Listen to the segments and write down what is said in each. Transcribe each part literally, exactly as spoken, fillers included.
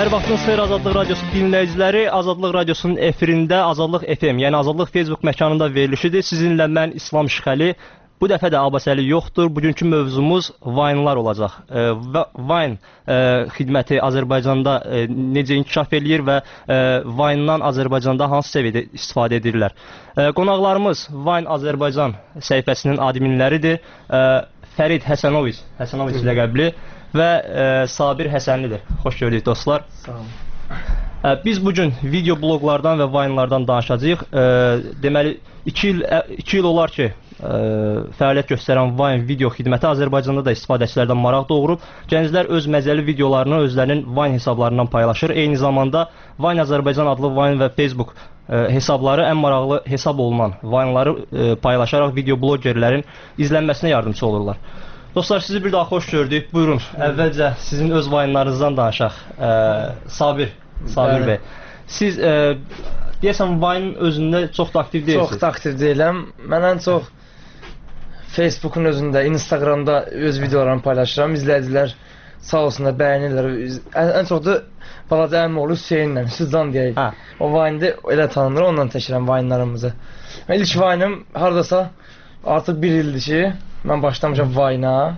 Hər vaxtınız xeyir Azadlıq Radiosu dinləyiciləri. Azadlıq Radiosunun efirində Azadlıq F M, yəni Azadlıq Facebook məkanında verilişidir. Sizinlə mən İslam Şıxəli. Bu dəfə də Abbasəli yoxdur. Bugünkü mövzumuz Vine-lar olacaq. E, Vine e, xidməti Azərbaycanda e, necə inkişaf eləyir və e, Vine-dan Azərbaycanda hansı səviyyədə istifadə edirlər? E, qonaqlarımız Vine Azərbaycan səhifəsinin adminləridir. E, Fərid Həsənoviç, Həsənoviç ləqəbli və e, Sabir Həsənlidir. Xoş gördük dostlar. Sağ olun. E, biz bugün video bloglardan və Vine-lardan danışacağıq. E, deməli, iki il, iki il olar ki, e, fəaliyyət göstərən Vine video xidməti Azərbaycanda da istifadəçilərdən maraq doğurub. Gənclər öz məzəli videolarını özlərinin Vine hesablarından paylaşır. Eyni zamanda Vine Azərbaycan adlı Vine və Facebook e, hesabları ən maraqlı hesab olunan Vine-ları e, paylaşaraq video blogerlərin izlənməsinə yardımcı olurlar. Dostlar, sizi bir daha xoş gördük. Buyurun, əvvəlcə sizin öz Vine-larınızdan danışaq. E, Sabir, Sabir bəy. Siz e, deyəsən Vine özündə çox da aktiv deyilsiniz. Çox da aktiv deyiləm. Mən ən çox Facebook'un özündə, Instagramda öz videolarımı paylaşıram. İzləyicilər sağ olsunlar, bəyənirlər. Ən, ən çox da balaca əmim oğlu Hüseynlə, Hüsuzdan deyək. Hə. O Vine'də elə tanınır, ondan təşkiləm Vine'larımızı. İlk Vine'ım hardasa artıq bir ildir ki, mən başlamışam Vine-a.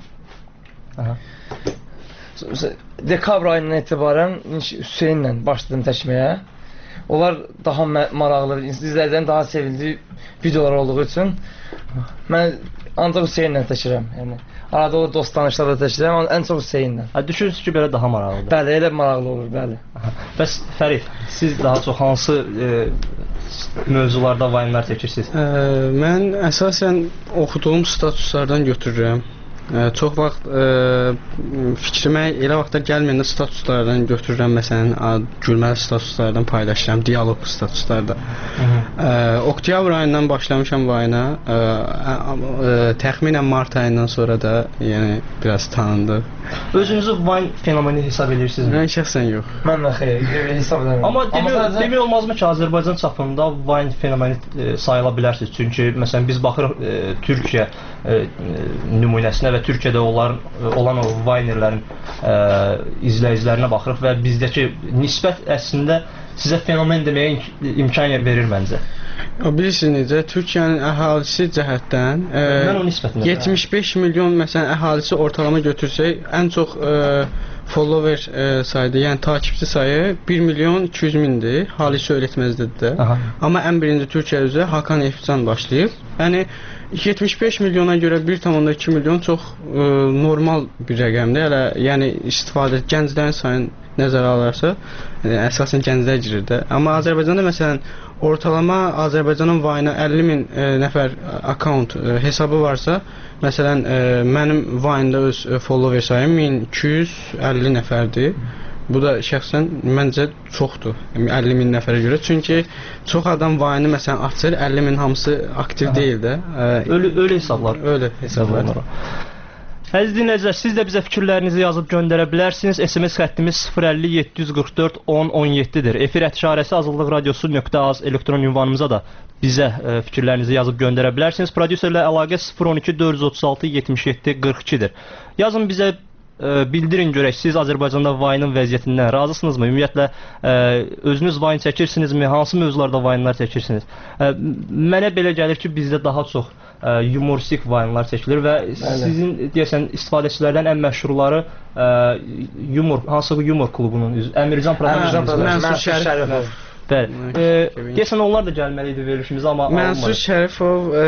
Dekabr ayından etibarən Hüseynlə başladım təşməyə. Onlar daha maraqlı, izləyicilərin daha sevildiyi videolar olduğu üçün mən ancaq Hüseynlə təşkiləm. Yəni arada o dost tanışlarla təşkiləm, amma ən çox Hüseynlə. Hə, düşünürsünüz ki, belə daha maraqlıdır. Bəli, elə maraqlı olur, bəli. Bəs Fərid, siz daha çox hansı e, mövzularda Vine-lar çəkirsiniz? Ə, mən əsasən oxuduğum statuslardan götürürəm. Ə, çox vaxt ə, fikrimə elə vaxtlar gəlməyəndə statuslardan götürürəm. Məsələn, gülməli statuslardan paylaşıram, dialoq statuslarda. Ə, oktyabr ayından başlamışam Vine-a. Təxminən mart ayından sonra da yəni biraz tanındı. Özünüzü Vine fenomeni hesab edirsinizmi? Mən şəxsən yox. Mən də xeyr, hesab edirəm. Amma demək, sadəcə... demək olmazmı ki, Azərbaycan çapında Vine fenomeni e, sayıla bilərsiniz. Çünki məsələn biz baxırıq e, Türkiyə e, nümunəsinə və Türkiyədə olan, olan o Vinerlərin e, izləyicilərinə baxırıq və bizdəki nisbət əslində sizə fenomen deməyə imkan verir məncə. Bilirsiniz necə, Türkiyənin əhalisi cəhətdən e, yetmiş beş milyon məsələn əhalisi ortalama götürsək, ən çox e, follower e, saydı, yəni takipçi sayı bir milyon iki yüz mindir. Halis öyrətməzdir də. Amma ən birinci Türkiyə üzrə Hakan Efcan başlayıb. Yəni yetmiş beş milyona görə bir tam iki milyon çox e, normal bir rəqəmdir. Hələ yəni istifadə gənclərin sayını nəzərə alarsa, e, əsasən gənclər girir də. Amma Azərbaycanda məsələn ortalama Azərbaycanın Vine-a əlli min e, nəfər account e, hesabı varsa, məsələn e, mənim Vine-da öz e, follower sayım min iki yüz əlli nəfərdir. Bu da şəxsən məncə çoxdur, əlli min nəfərə görə. Çünki çox adam Vine-ı məsələn açır, əlli min hamısı aktiv Aha. deyil də. E, ölü ölü hesablar, ölü hesablar. Əziz dinləyicilər, siz də bizə fikirlərinizi yazıb göndərə bilərsiniz. S M S xəttimiz sıfır əlli yeddi yüz qırx dörd on on yeddidir. Efir ətişarəsi azadlıq radiosu nöqtə az elektron ünvanımıza da bizə e, fikirlərinizi yazıb göndərə bilərsiniz. Prodüserlə əlaqə sıfır on iki dörd yüz otuz altı yetmiş yeddi qırx ikidir. Yazın bizə e, bildirin görək, siz Azərbaycanda Vine-ın vəziyyətindən razısınızmı? Ümumiyyətlə e, özünüz Vine çəkirsinizmi? Hansı mövzularda Vine-lar çəkirsiniz? E, mənə belə gəlir ki, bizdə daha çox ə, humoristik Vine-lar çəkilir və Bəli. Sizin deyəsən istifadəçilərdən ən məşhurları ə, humor, hansı humor klubunun üzvü Əmircan Prodüksiya, Mənsur Şərifov. Bəli. E, deyəsən onlar da gəlməli idi verilişimizə, amma Mənsur Şərifov e,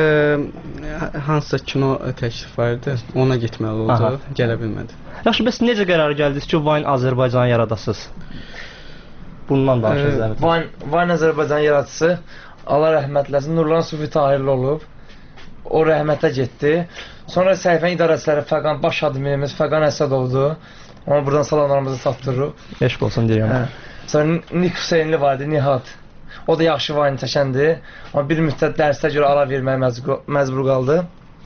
hansısa kino təklif vardı, ona getməli oldu, Aha. gələ bilmədi. Yaxşı, bəs necə qərara gəldiniz ki, Vine Azərbaycanı yaradasınız? Bundan danışırız. E, Vine, Vine Azərbaycan yaradıcısı Allah rəhmət eləsin, Nurlan Sufi Tahirli olub. O rəhmətə getdi. Sonra səhifənin idarəçiləri Fəqan baş adminimiz Fəqan Əsədovdur. Ona buradan salamlarımızı çatdırırıq. Eşq olsun deyirəm. Hə. Sonra Nik Hüseynli vardı, Nihat. O da yaxşı Vine çəkəndir. Amma bir müddət dərsdə görə ara verməyə məcbur, məcbur qaldı.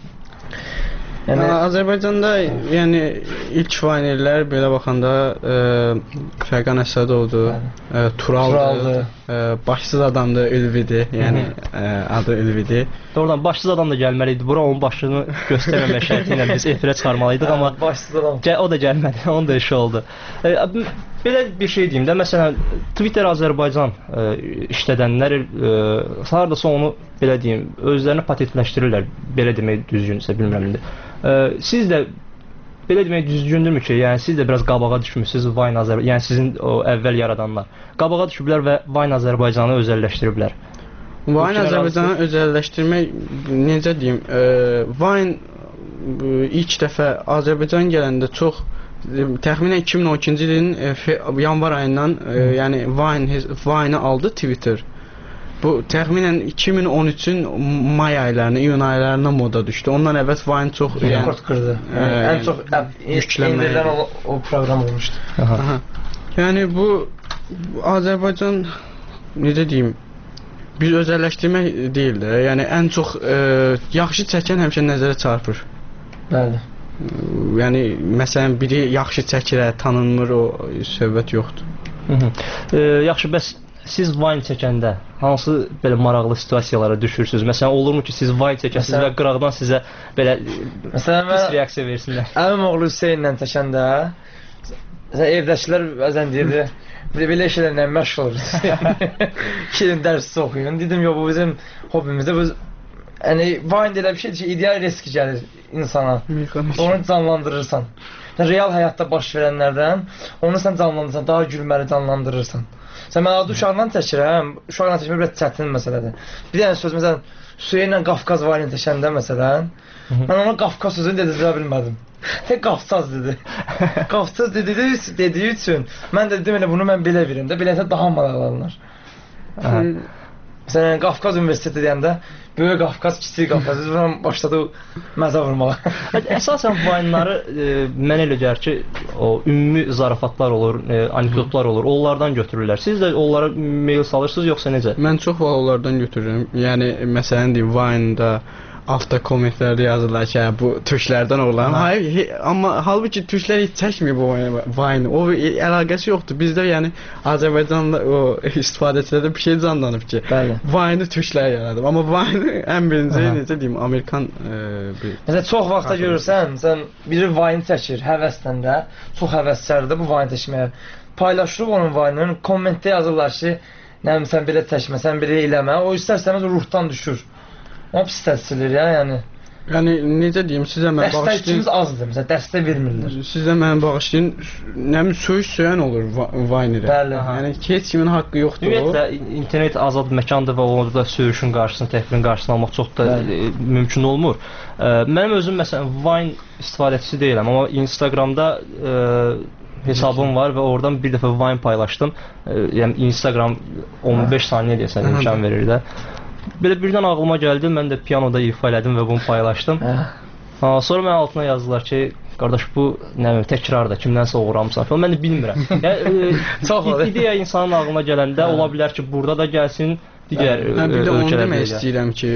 Yəni Azərbaycanda yəni ilk Vinerlər belə baxanda e, Fəqan Əsədovdur, e, Turaldır, e, başsız adamdır, Ülvidir. Yəni e, adı Ülvidir. Doğrudan başsız adam da gəlməli idi. Bura onun başını göstərməmək şərti ilə biz efirə çıxarmalıydıq, amma başsız adam. O da gəlmədi. Onun da işi oldu. E, belə bir şey deyim də, məsələn, Twitter Azərbaycan e, işlədənlər e, hardasa onu belə deyim, özlərini patentləşdirirlər, belə demək düzgünsə, bilmirəm indi. E, siz də belə demək düzgündürmü ki, yəni siz də biraz qabağa düşmüsünüz Vine Azərbaycan, yəni sizin o əvvəl yaradanlar qabağa düşüblər və Vine Azərbaycanı özəlləşdiriblər. Vine Azərbaycanı özəlləşdirmək, necə deyim, e, Vine e, ilk dəfə Azərbaycan gələndə çox təxminən iki min on ikinci ilin e, yanvar ayından e, yəni Vine Vine-i aldı Twitter. Bu təxminən iki min on üçün may aylarına, iyun aylarına moda düşdü. Ondan əvvəl Vine çox rekord qırdı. Yəni, ən çox indirilən o, o proqram olmuşdu. Aha. Aha. Yəni bu Azərbaycan necə deyim, bir özəlləşdirmək deyil də. Yəni ən çox e, yaxşı çəkən həmişə nəzərə çarpır. Bəli. Yəni məsələn biri yaxşı çəkir, tanınmır, o söhbət yoxdur. Hı -hı. E, yaxşı, bəs siz Vine çəkəndə hansı belə maraqlı situasiyalara düşürsünüz? Məsələn, olurmu ki, siz Vine çəkəsiniz və qıraqdan sizə belə məsələn pis reaksiya versinlər? Əmim oğlu Hüseynlə çəkəndə evdəkilər bəzən deyirdi, belə şeylərlə məşğul oluruz. Kilin dərsi oxuyun. Dedim, yox, bu bizim hobimizdir. Bu yəni Vine elə bir şeydir ki, ideal risk gəlir insana. Onu canlandırırsan. Real həyatda baş verənlərdən onu sən canlandırırsan, daha gülməli canlandırırsan. Sən mən adı uşaqla çəkirəm, uşaqla çəkmək biraz çətin məsələdir. Bir dənə söz, məsələn, Hüseynlə Qafqaz Vine çəkəndə məsələn, mən ona Qafqaz sözünü dedirə bilmədim. Tek Qafqaz dedi. Qafqaz dedi, dediyi üçün mən də dedim elə bunu mən belə verim də, beləsə daha maraqlanır. Məsələn, Qafqaz Universiteti deyəndə böyük Qafqaz, kiçik Qafqaz, biz başladı məzə vurmağa. Əsasən Vine-ları e, mən elə gəlir ki, o ümumi zarafatlar olur, e, anekdotlar olur, onlardan götürürlər. Siz də onlara mail salırsınız, yoxsa necə? Mən çox vaxt onlardan götürürüm. Yəni, məsələn deyim, Vine-da altta kommentlərdə yazırlar ki, bu türklərdən olan. Hayır, amma halbuki türklər heç çəkmir bu Vine-i. O əlaqəsi yoxdur. Bizdə yəni Azərbaycanla o istifadəçilərdə bir şey canlanıb ki, Vine-i türklər yaradıb. Amma Vine ən birinci necə deyim, Amerikan e, bir... Məsələn, çox vaxtda görürsən, sən biri Vine çəkir, həvəsdən də, çox həvəslərdir bu Vine çəkməyə. Paylaşırıq onun Vine-ını, kommentdə yazırlar ki, nəyəm, sən belə çəkmə, sən belə eləmə. O istərsəniz ruhdan düşür. O pis təsirlir ya, yəni. Yəni necə deyim, sizə mən bağışlayın. Dəstəkçimiz azdır, məsələn, dəstək vermirlər. Sizə mən bağışlayın, nəmin söyüş söyən olur Vine-də. Bəli. Yəni heç kimin haqqı yoxdur. Ümumiyyətlə internet azad məkandır və orada söyüşün qarşısını, təhqirin qarşısını almaq çox da e, mümkün olmur. E, mənim özüm məsələn Vine istifadəçisi deyiləm, amma Instagramda e, hesabım var və oradan bir dəfə Vine paylaşdım. E, yəni Instagram on beş saniyə deyəsən imkan verir də. Belə birdən ağlıma gəldi, mən də pianoda ifa elədim və bunu paylaşdım. Ha, sonra mən altına yazdılar ki, qardaş bu nə bilim təkrardır, kimdənsə oğurlamısan falan. Mən də bilmirəm. Yəni e, ideya insanın ağlına gələndə ola bilər ki, burada da gəlsin, digər ölkələrdə. Mən bir də onu demək istəyirəm ki,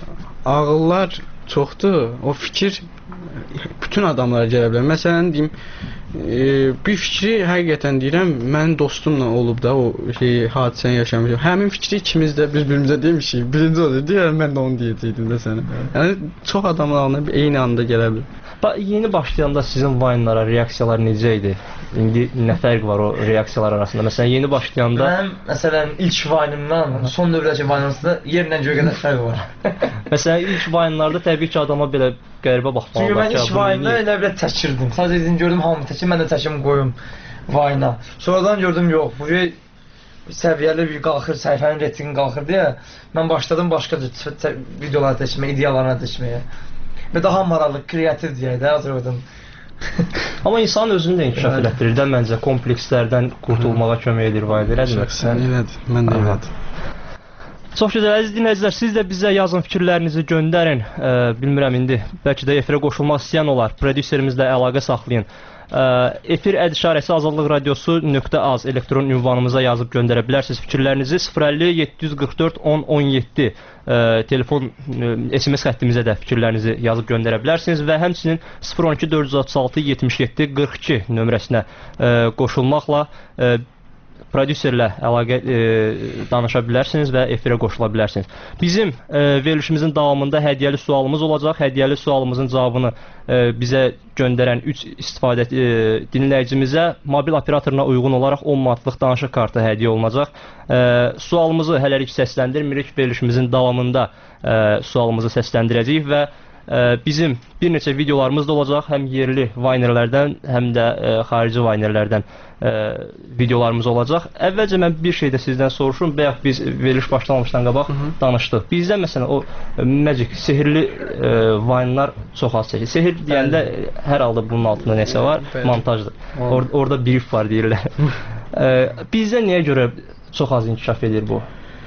ağıllar çoxdur, o fikir bütün adamlara gələ bilər. Məsələn deyim, e, bir fikri həqiqətən deyirəm, mənim dostumla olub da o şey hadisəni yaşamışam. Həmin fikri ikimiz də bir-birimizə demişik. Birinci olur, deyirəm mən də onu deyəcəkdim də sənə. Yəni çox adamın ağlına eyni anda gələ bilər. Ba yeni başlayanda sizin Vine-lara reaksiyalar necə idi? İndi nə fərq var o reaksiyalar arasında? Məsələn, yeni başlayanda mənim məsələn ilk Vine-imdan son dövrədəki Vine-ımda yerlə göyə qədər fərq var. Məsələn, ilk Vine-larda təbii ki, adama belə qəribə baxmalı. Çünki mən ilk Vine-da elə belə çəkirdim. Sadəcə gördüm hamı çəkir, mən də çəkim qoyum Vine-a. Sonradan gördüm yox, bu səviyyəli bir qalxır, səhifənin reytingi qalxır deyə mən başladım başqa videolar çəkməyə, ideyalarına çəkməyə. Və daha maraqlı, kreativ deyək də Azərbaycan. Amma insan özünü də inkişaf elətdirir də məncə, komplekslərdən qurtulmağa kömək edir Vine, elədir mi? Sən elədir, mən də elədim. Çox gözəl, əziz dinləyicilər, siz də bizə yazın, fikirlərinizi göndərin. E, bilmirəm indi, bəlkə də efirə qoşulmaq istəyən olar, prodüserimizlə əlaqə saxlayın. E, efir əd işarəsi azadlıq radiosu nöqtə az elektron ünvanımıza yazıb göndərə bilərsiniz fikirlərinizi. sıfır əlli yeddi yüz qırx dörd on on yeddi e, telefon e, S M S xəttimizə də fikirlərinizi yazıb göndərə bilərsiniz və həmçinin sıfır on iki dörd yüz otuz altı yetmiş yeddi qırx iki nömrəsinə e, qoşulmaqla e, prodüserlə əlaqə e, danışa bilərsiniz və efirə qoşula bilərsiniz. Bizim e, verilişimizin davamında hədiyyəli sualımız olacaq. Hədiyyəli sualımızın cavabını e, bizə göndərən üç istifadə e, dinləyicimizə mobil operatoruna uyğun olaraq on manatlıq danışıq kartı hədiyyə olunacaq. E, sualımızı hələlik səsləndirmirik. Verilişimizin davamında e, sualımızı səsləndirəcəyik və bizim bir neçə videolarımız da olacaq, həm yerli Vaynerlərdən, həm də ə, xarici Vaynerlərdən ə, videolarımız olacaq. Əvvəlcə mən bir şey də sizdən soruşum, bayaq biz veriliş başlamamışdan qabaq Hı -hı. danışdıq. Bizdə məsələn o magic, sehirli ə, Vaynelar çox az çəkir. Sehir deyəndə Bəli. hər halda bunun altında nəsə var, Bəli. montajdır. Or orada brief var deyirlər. ə, bizdə niyə görə çox az inkişaf edir bu?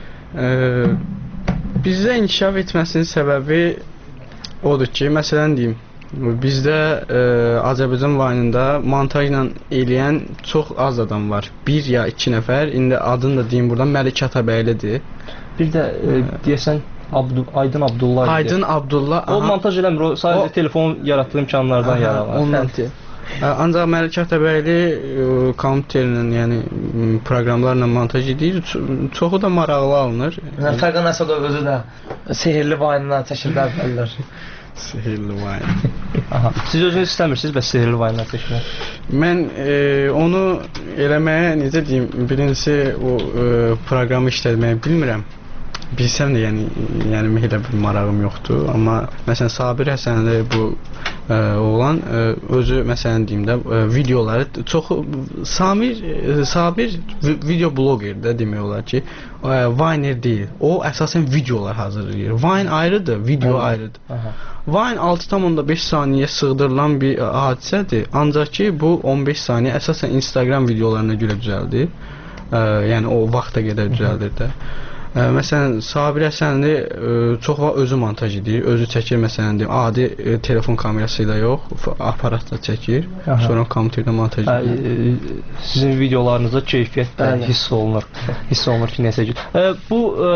Ə, bizdə inkişaf etməsinin səbəbi odur ki, məsələn deyim, bizdə e, Azərbaycan Vayne'ında montajla eləyən çox az adam var. Bir ya iki nəfər, indi adını da deyim buradan, Məlik Atabəylidir. Bir də e, deyəsən Abdu Aydın Abdullah. Aydın Abdullah. O aha. montaj eləmir, o sadəcə o, telefon yaratdığı imkanlardan yararlanır. Ondan ancaq Məlik Atabəyli e, kompüterlə, yəni proqramlarla montaj edir. Çoxu da maraqlı alınır. Fərqan Əsədov özü də sehirli Vayne'dan çəkildi əvvəllər. Sehirli Vayne. Aha. Siz özünüz istəmirsiniz bəs sehirli Vayne'dan çəkmək? Mən e, onu eləməyə necə deyim, birincisi o e, proqramı işlətməyi bilmirəm. Bilsəm də yəni yəni elə bir marağım yoxdur, amma məsələn Sabir Həsənli bu ə, oğlan ə, özü məsələn deyim də ə, videoları çox Samir ə, Sabir video bloqerdir demək olar ki, ə, Vayner deyil. O əsasən videolar hazırlayır. Vayne ayrıdır, video Aha. ayrıdır. Aha. Vayne altı tam beş saniyə sığdırılan bir hadisədir. Ancaq ki bu on beş saniyə əsasən Instagram videolarına görə düzəldir. Ə, yəni o vaxta qədər düzəldir də. Ə, məsələn, Sabir Həsənli ə, çox vaxt özü montaj edir, özü çəkir, məsələn, deyim, adi ə, telefon kamerası ilə yox, aparatla çəkir, Aha. sonra kompüterdə montaj edir. Ə, sizin videolarınızda keyfiyyət də hiss olunur, hiss olunur ki, nəsə ki. Ə, bu ə,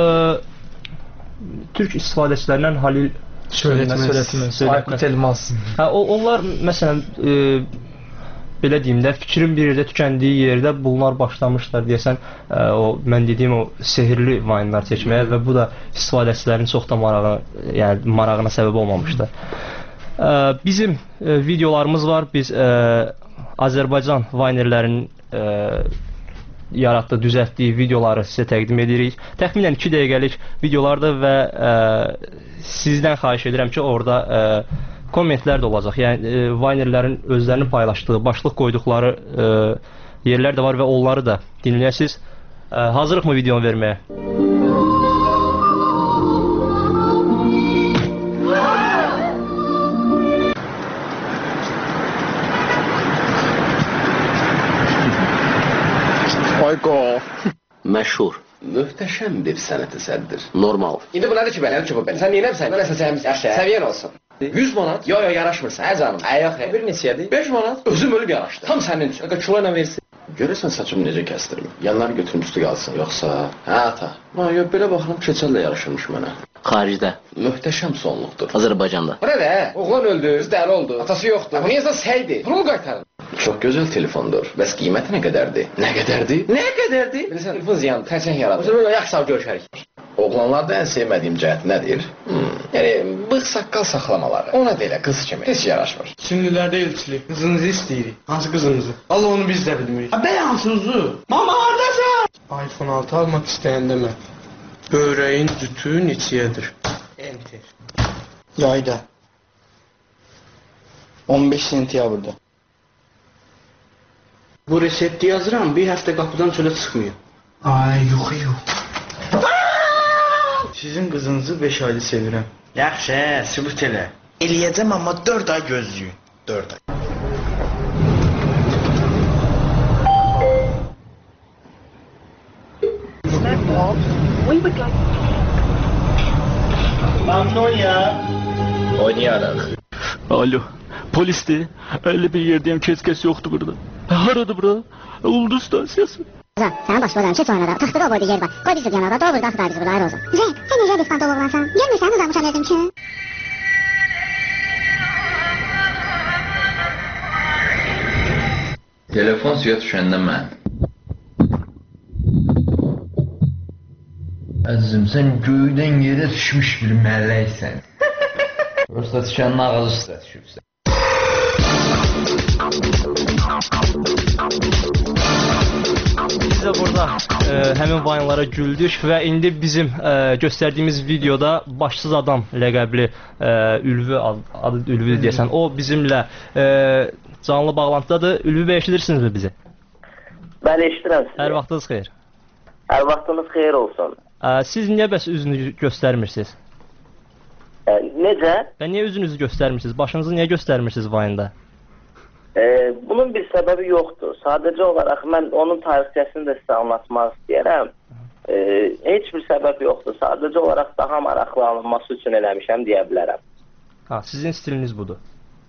türk istifadəçilərindən Halil Söylətməz, Aykut Elmas. Hə, onlar, məsələn, ə, belə deyim də, fikrin bir yerdə tükəndiyi yerdə bunlar başlamışlar deyəsən, ə, o mən dediyim o sehirli Vayne'lar çəkməyə və bu da istifadəçilərin çox da marağı, yəni marağına səbəb olmamışdı. Ə, bizim ə, videolarımız var. Biz ə, Azərbaycan Vaynerlərinin ə, yaratdığı, düzəltdiyi videoları sizə təqdim edirik. Təxminən iki dəqiqəlik videolardır və ə, sizdən xahiş edirəm ki, orada ə, kommentlər də olacaq. Yəni e, Vaynerlərin özlərini paylaşdığı, başlıq qoyduqları e, yerlər də var və onları da dinləyəsiniz. E, hazırlıqmı videonu verməyə? Ayko. Məşhur. Möhtəşəm bir sənət əsərdir. Normal. İndi bu nədir ki, belə, ki bu belə? Sən neyləmsən? Mən əsasəm səviyyən olsun. yüz manat? Yo yo yaraşmırsa. Hə canım. Ayaq nə? Bir neçədir? beş manat. Özüm ölüb yaraşdı. Tam sənin üçün. Qaqa kilo ilə versin. Görəsən saçımı necə kəsdirim? Yanları götürüm üstü qalsın. Yoxsa, hə ata. Ha, yo belə baxıram keçəllə yaraşırmış mənə. Xaricdə. Möhtəşəm sonluqdur. Azərbaycanda. Bu nə də? Oğlan öldü, qız dəli oldu. Atası yoxdur. Bu niyə səydi? Pulumu qaytarın. Çox gözəl telefondur. Bəs qiyməti nə qədərdir? Nə qədərdir? Nə qədərdir? Bilirsən, telefon ziyandır, xərçəng yaradır. Məsələn, yaxşı sağ görüşərik. Oğlanlarda ən sevmədiyim cəhət nədir? Hmm. Yəni, bığ saqqal saxlamaları. Ona da elə qız kimi heç yaraşmır. Çinlilərdə elçilik. Qızınızı istəyirik. Hansı qızınızı? Allah onu biz də bilmirik. Ha, bəy hansınızı? Mama, haradasın? iPhone altı almaq istəyəndə mən. Böreğin cütü neçəyədir? Enter. Yayda. on beş sentyabrda. Bu resepti yazıram, bir həftə qapıdan çölə çıxmıyor. Ay, yox, yox. Sizin qızınızı beş aylı sevirəm. Yaxşı, sübut elə. Eləyəcəm, amma dörd ay gözləyin. dörd ay. Antonya. Oynayarıq. Alo, polisdir. Öyle bir yerdeyim, kes yoktu burada. Haradı bura? Ulduz stasyası. Zan, sana başlayalım, keç oynada. Taxtıda o boyda yer var. Qoy biz yanada, doğru da axıda biz burada ayrı olsun. Zey, sen necə diskant oğlansan? Gelmirsən, uzanmışam dedim ki. Telefon suya düşəndə mən. Əzizim, sən göydən yerə düşmüş bir mələksən. Yoxsa düşənin ağzı üstə düşübsən. Biz də burada e, həmin vayınlara güldük və indi bizim e, göstərdiyimiz videoda başsız adam ləqəbli e, Ülvi ad, adı Ülvi deyəsən, o bizimlə e, canlı bağlantıdadır. Ülvi bəy, eşidirsinizmi bizi? Bəli, eşidirəm sizi. Hər vaxtınız xeyir. Hər vaxtınız xeyir olsun. E, siz niyə bəs üzünü göstərmirsiniz? E, necə? Və niyə üzünüzü göstərmirsiniz? Başınızı niyə göstərmirsiniz vayında? Ee, bunun bir səbəbi yoxdur. Sadəcə olaraq mən onun tarixçəsini də sizə anlatmaq istəyərəm. Ee, heç bir səbəb yoxdur. Sadəcə olaraq daha maraqlı alınması üçün eləmişəm deyə bilərəm. Ha, sizin stiliniz budur.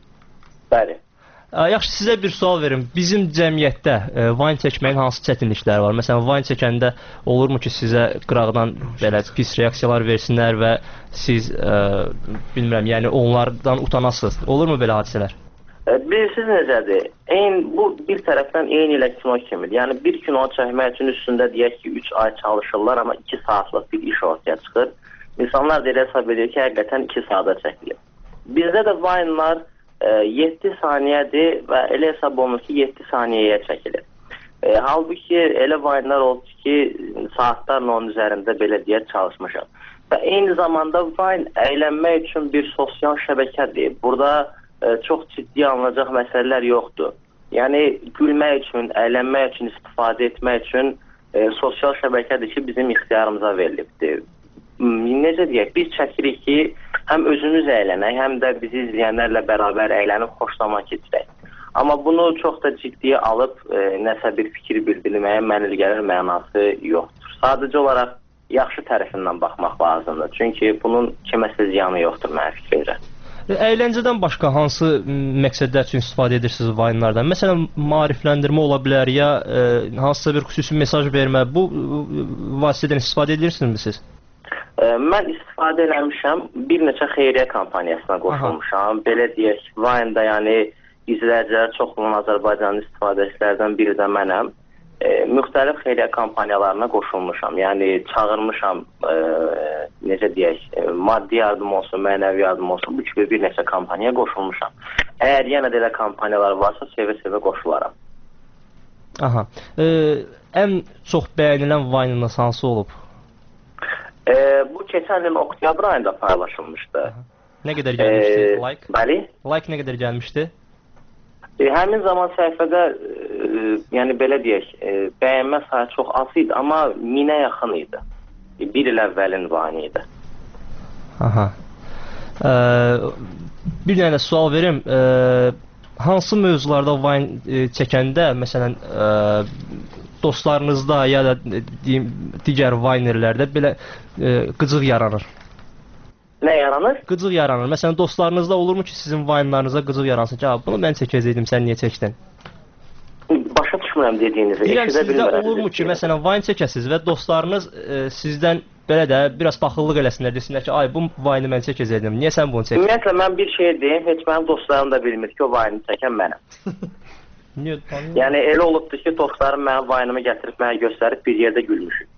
Bəli. Ə, yaxşı, sizə bir sual verim. Bizim cəmiyyətdə e, vayn çəkməyin hansı çətinlikləri var? Məsələn, vayn çəkəndə olurmu ki, sizə qıraqdan belə pis reaksiyalar versinlər və siz, e, bilmirəm, yəni onlardan utanasınız? Olurmu belə hadisələr? Bilirsiniz necədir? Eyni, bu bir tərəfdən eyni ilə kino kimidir. Yəni bir kino çəkmək üçün üstündə deyək ki, üç ay çalışırlar, amma iki saatlıq bir iş ortaya çıxır. İnsanlar da elə hesab edir ki, həqiqətən iki saata çəkilir. Bizdə də vaynlar e, yeddi saniyədir və elə hesab olunur ki, yeddi saniyəyə çəkilir. E, halbuki elə vaynlar oldu ki, saatlarla onun üzərində belə deyək çalışmışam. Və eyni zamanda vayn əylənmək üçün bir sosial şəbəkədir. Burada e, çox ciddi alınacaq məsələlər yoxdur. Yəni gülmək üçün, əylənmək üçün, istifadə etmək üçün e, sosial şəbəkədir ki, bizim ixtiyarımıza verilibdir. Necə deyək, biz çəkirik ki, həm özümüz əylənək, həm də bizi izləyənlərlə bərabər əylənib xoşlama keçirək. Amma bunu çox da ciddiyə alıb e, nəsə bir fikir bildirməyə mənil gəlir mənası yoxdur. Sadəcə olaraq yaxşı tərəfindən baxmaq lazımdır. Çünki bunun kiməsə ziyanı yoxdur mənə fikrimcə. Əyləncədən başqa hansı məqsədlər üçün istifadə edirsiniz vayınlardan? Məsələn, maarifləndirmə ola bilər ya e, hansısa bir xüsusi mesaj vermə. Bu vasitədən istifadə edirsinizmi siz? E, mən istifadə eləmişəm. Bir neçə xeyriyyə kampaniyasına qoşulmuşam. Aha. Belə deyək, vayında yəni izləyicilər çoxluğun Azərbaycanın istifadəçilərdən biri də mənəm. E, müxtəlif xeyriyyə kampaniyalarına qoşulmuşam. Yəni çağırmışam, e, necə deyək, e, maddi yardım olsun, mənəvi yardım olsun, bu kimi bir neçə kampaniyaya qoşulmuşam. Əgər yenə də elə kampaniyalar varsa, sevə-sevə qoşularam. Aha. E, ən çox bəyənilən vaynınız hansı olub? E, bu keçən il oktyabr ayında paylaşılmışdı. Aha. Nə qədər gəlmişdi? E, like? Bəli. Like nə qədər gəlmişdi? E, həmin zaman səhifədə e, yəni belə deyək, e, bəyənmə sayı çox az idi, amma minə yaxın idi. E, bir il əvvəlin vayını idi. Aha. E, bir dənə də sual verim. E, hansı mövzularda vayn e, çəkəndə, məsələn, e, dostlarınızda ya da e, deyim, digər vaynerlərdə belə e, qıcıq yaranır? Nə yaranır? Qıcıq yaranır. Məsələn, dostlarınızda olurmu ki, sizin vayınlarınıza qıcıq yaransın ki, bunu mən çəkəcəkdim, sən niyə çəkdin? Başa düşmürəm dediyinizi. Deyirəm, sizdə olurmu ki, məsələn, vayn çəkəsiniz və dostlarınız e, sizdən belə də biraz baxıllıq eləsinlər, desinlər ki, ay, bu vayını mən çəkəcəkdim, niyə sən bunu çəkdin? Ümumiyyətlə, mən bir şey deyim, heç mənim dostlarım da bilmir ki, o vayını çəkən mənəm. Niyə? Yəni, elə olubdur ki, dostlarım mənim vayınımı gətirib mənə göstərib bir yerdə gülmüşük.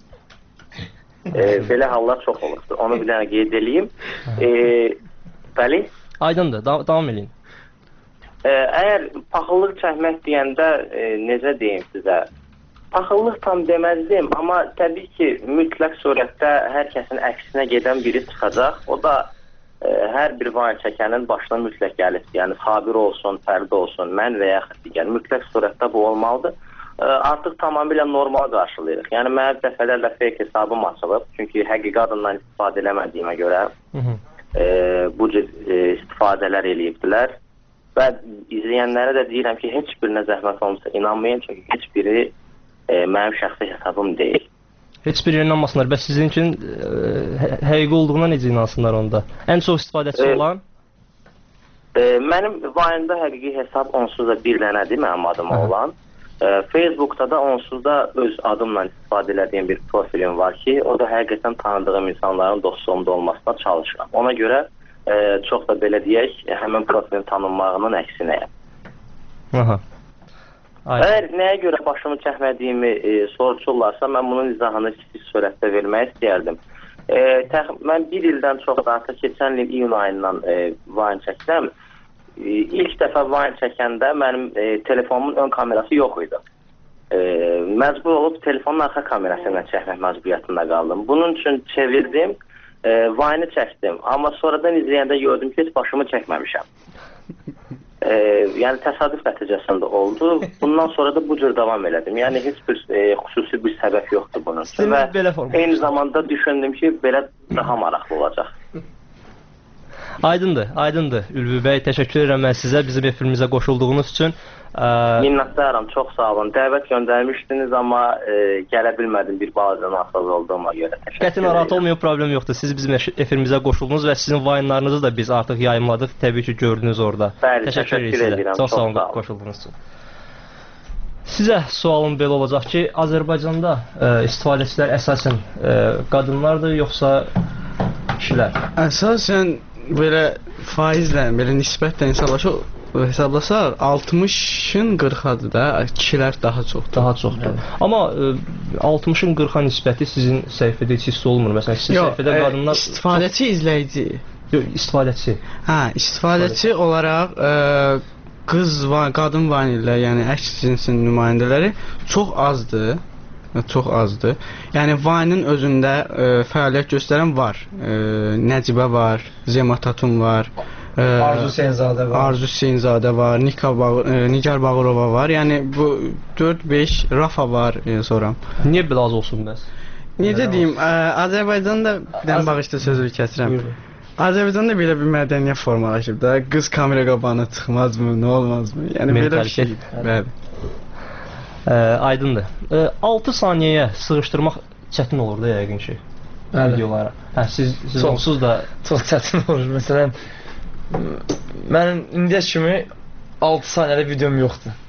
E, belə hallar çox olubdur. Onu bir dənə qeyd edeyim. E, bəli? Aydındır, da davam edin. E, əgər paxıllıq çəkmək deyəndə e, necə deyim sizə? Paxıllıq tam deməzdim, amma təbii ki, mütləq surətdə hər kəsin əksinə gedən biri çıxacaq. O da e, hər bir vayn çəkənin başına mütləq gəlir. Yəni, Sabir olsun, Fərdi olsun, mən və yaxud digər. Mütləq surətdə bu olmalıdır. Artıq tamamilə normal qarşılayırıq. Yəni, mənə dəfələrlə fake hesabım açılıb. Çünki həqiqi adından istifadə eləmədiyimə görə e, bu cür e, istifadələr eləyibdilər. Və izləyənlərə də deyirəm ki, heç birinə zəhmət olmasa inanmayın. Çünki heç biri e, mənim şəxsi hesabım deyil. Heç biri inanmasınlar. Bəs sizin üçün e, həqiqi olduğuna necə inansınlar onda? Ən çox istifadəçi e, olan? E, mənim vayında həqiqi hesab onsuz da bir dənədir mənim adım olan. Facebookda da onsuz da öz adımla istifadə edədiyim bir profilim var ki, o da həqiqətən tanıdığım insanların dostluğumda olmasına çalışıram. Ona görə e, çox da belə deyək, həmin profilin tanınmağının əksinəyəm. Aha. Əgər nəyə görə başımı çəkmədiyimi e, soruşurlarsa, mən bunun izahını kiçik sürətdə vermək istəyərdim. E, təx mən bir ildən çox da artıq keçən il iyun ayından e, Vine çəkdim. E, ilk dəfə Vine çəkəndə mənim e, telefonumun ön kamerası yox idi. E, məcbur olub telefonun arxa kamerasıyla çəkmək məcburiyyətində qaldım. Bunun üçün çevirdim, e, Vine'ı çəkdim. Amma sonradan izləyəndə gördüm ki, heç başımı çəkməmişəm. E, yəni təsadüf nəticəsində oldu. Bundan sonra da bu cür davam elədim. Yəni heç bir e, xüsusi bir səbəb yoxdur bunun üçün. Və eyni zamanda düşündüm ki, belə daha maraqlı olacaq. Aydındır, aydındır. Ülvi bəy, təşəkkür edirəm mən sizə bizim efirimizə qoşulduğunuz üçün. Ə... Minnətdaram, çox sağ olun. Dəvət göndərmişdiniz, amma e, gələ bilmədim bir balaca nasaz olduğuma görə. Qəti narahat olmayın, problem yoxdur. Siz bizim efirimizə qoşuldunuz və sizin Vine-larınızı da biz artıq yayımladıq. Təbii ki, gördünüz orada. Bəli, təşəkkür, təşəkkür edirəm. Çox sağ olun qoşulduğunuz üçün. Sizə sualım belə olacaq ki, Azərbaycanda ə, istifadəçilər əsasən ə, qadınlardır, yoxsa kişilər? Əsasən belə faizlə, belə nisbətlə hesablaşır, hesablasaq altmışın qırxadır da, kişilər daha çoxdur. Daha çoxdur. Evet. Amma ə, altmışın qırxa nisbəti sizin səhifədə heç hiss olmur. Məsələn, sizin Yo, səhifədə qadınlar... İstifadəçi, çox... izləyici. Yox, istifadəçi. Hə, istifadəçi olaraq ə, qız və qadın vanillər, yəni əks cinsin nümayəndələri çox azdır. Çox azdır. Yəni Vine-ın özündə ə, fəaliyyət göstərən var. Ə, Nəcibə var, Zema Tatun var. Ə, Arzu Hüseynzadə var. Arzu Hüseynzadə var, Nika Bağ ə, Nigar Bağırova var. Yəni bu dörd beş Rafa var ə, sonra. Niyə belə az olsun bəs? Necə deyim, ə, Azərbaycanda bir dənə bağışda sözü kəsirəm. Azərbaycanda belə bir mədəniyyət formalaşıb da, qız kamera qabağına çıxmazmı, nə olmazmı? Yəni belə bir şey. Bəli. Ə, aydındır. Ə, altı saniyəyə sığışdırmaq çətin olur da yəqin ki. Bəli. Videolara. Hə, siz, siz çox, onsuz da çox çətin olur. Məsələn, mənim indiyə kimi altı saniyəlik videom yoxdur.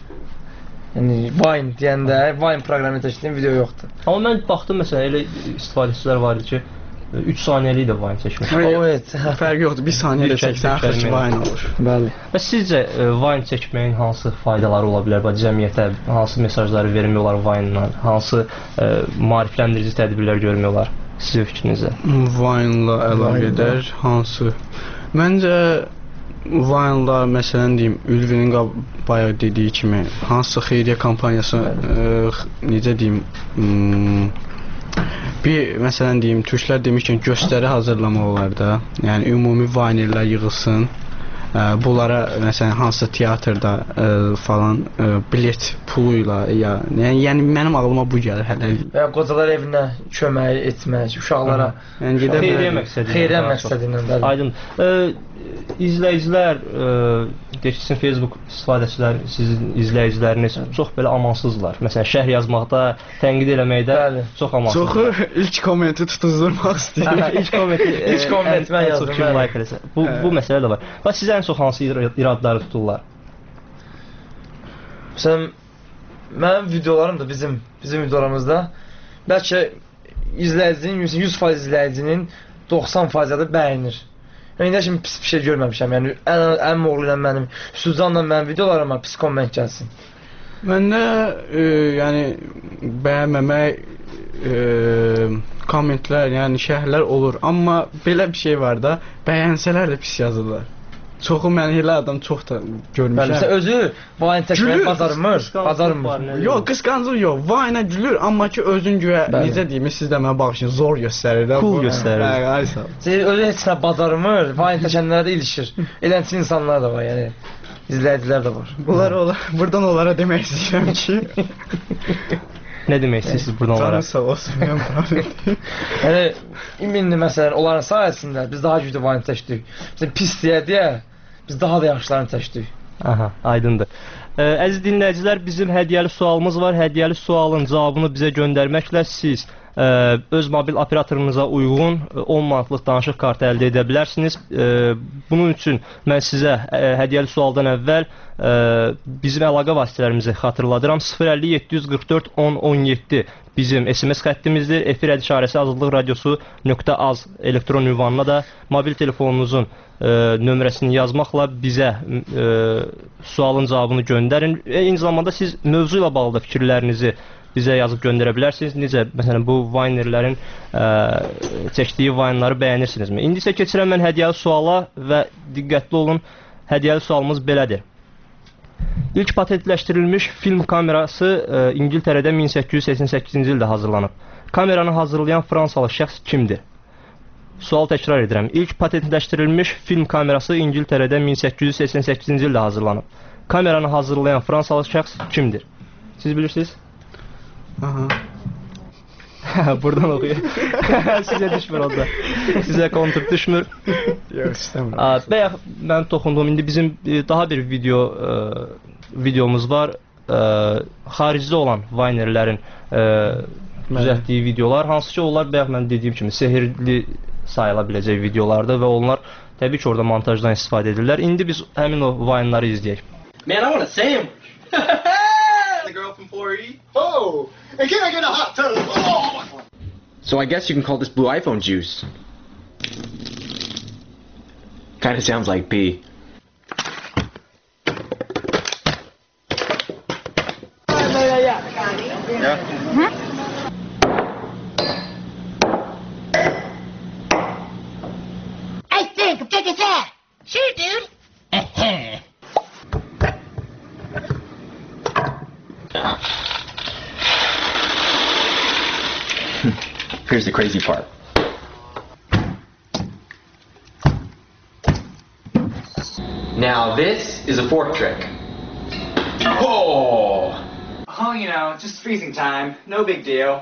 Yəni Vine deyəndə, Vine proqramı təşkil video yoxdur. Amma mən baxdım məsələn elə istifadəçilər var idi ki, üç saniyəlik də Vine çəkmiş. Evet, fərqi yoxdur. bir saniyədə çəksən, axır ki Vine olur. Bəli. Və sizcə Vine çəkməyin hansı faydaları ola bilər? Bax, cəmiyyətə hansı mesajları vermək olar Vine-la? Hansı ə, maarifləndirici tədbirlər görmək olar? Sizin fikrinizə? Vine-la əlaqədar hansı? Məncə Vine-la məsələn deyim, Ülvinin bayaq dediyi kimi hansısa xeyriyyə kampaniyası ə, necə deyim, ım, bir məsələn deyim, türklər demişkən göstəri hazırlamaq olar da. Yəni ümumi vanillər yığılsın. Ə, bunlara məsələn hansısa teatrda ə, falan ə, bilet pulu ilə ya yəni, yəni mənim ağlıma bu gəlir hələlik. Və qocalar evinə kömək etmək, uşaqlara. Yəni gedə xeyriyyə məqsədi. Xeyriyyə məqsədi ilə bəli. Aydın. Ə, izləyicilər, deyirsin Facebook istifadəçilər, sizin izləyiciləriniz çox belə amansızlar. Məsələn, şərh yazmaqda, tənqid eləməkdə bəli, çox amansızlar. Çoxu ilk kommenti tutuzdurmaq istəyir. ilk kommenti, ilk kommenti mən yazdım. Kim like eləsə. Bu hə. bu məsələ də var. Bax sizə ən çox hansı iradları tuturlar? Məsələn, mənim videolarım da bizim bizim videolarımızda bəlkə izləyicinin yüz faiz izləyicinin doxsan faizi də bəyənir. Yəni də şimdi pis bir şey görməmişəm. Yəni ən ən oğlu ilə mənim, Suzanla mənim videolarıma pis komment gəlsin. Məndə e, yəni bəyənməmək e, kommentlər, yəni şərhlər olur, amma belə bir şey var da, bəyənsələr də pis yazırlar. Çoxu mən elə adam çox da görmüşəm. Bəli, özü Vine təkməyə bacarmır, bacarmır. Yox, qısqanclıq yox. Vine gülür, amma ki özün güya necə deyim, siz də mənə baxışın zor göstərir də. Cool göstərir. Hə, aysa. Özü heç nə bacarmır. Vine təkənlərə də ilişir. Elənçi insanlar da var, yəni izləyicilər də var. Bunlar olar, burdan onlara demək istəyirəm ki, nə demək istəyirsiniz burdan onlara? Canı sağ olsun, mən problem. Yəni indi məsələn onların sayəsində biz daha güclü Vine təşkilik. Məsələn pis deyə deyə biz daha da yaxşılarını təşkilik. Aha, aydındır. Ə, əziz dinləyicilər, bizim hədiyyəli sualımız var. Hədiyyəli sualın cavabını bizə göndərməklə siz ə, öz mobil operatorunuza uyğun on manatlıq danışıq kartı əldə edə bilərsiniz. Ə, bunun üçün mən sizə ə, hədiyyəli sualdan əvvəl ə, bizim əlaqə vasitələrimizi xatırladıram. sıfır əlli yeddi yüz qırx dörd on on yeddi bizim S M S xəttimizdir. Efir əd işarəsi azadlıq radiosu nöqtə az elektron ünvanına da mobil telefonunuzun e, nömrəsini yazmaqla bizə e, sualın cavabını göndərin. E, eyni zamanda siz mövzu ilə bağlı da fikirlərinizi bizə yazıb göndərə bilərsiniz. Necə, məsələn, bu Vinerlərin ə, çəkdiyi Vine'ları bəyənirsinizmi? İndi isə keçirəm mən hədiyyəli suala və diqqətli olun, hədiyyəli sualımız belədir. İlk patentləşdirilmiş film kamerası ə, İngiltərədə min səkkiz yüz səksən səkkizinci ildə hazırlanıb. Kameranı hazırlayan Fransalı şəxs kimdir? Sual təkrar edirəm. İlk patentləşdirilmiş film kamerası İngiltərədə min səkkiz yüz səksən səkkizinci ildə hazırlanıb. Kameranı hazırlayan Fransalı şəxs kimdir? Siz bilirsiniz? Aha. Buradan oxuyur. Sizə düşmür onda. Sizə kontur düşmür. Yox, istəmirəm. Bəyək mən toxundum. İndi bizim daha bir video ə, videomuz var. Ə, xaricdə olan Vinerlərin düzəltdiyi videolar. Hansı ki, onlar bəyək mən dediyim kimi sehirli sayıla biləcək videolardır və onlar təbii ki, orada montajdan istifadə edirlər. İndi biz həmin o Vine'ları izləyək. Man, I want a sandwich. The girl from four E. Oh, and can I get a hot tub? Oh. So I guess you can call this blue iPhone juice. Kinda sounds like pee. Yeah. Huh? I think I'm taking that. Sure, dude. Here's the crazy part. Now this is a fork trick. Oh! Oh, you know, just freezing time. No big deal.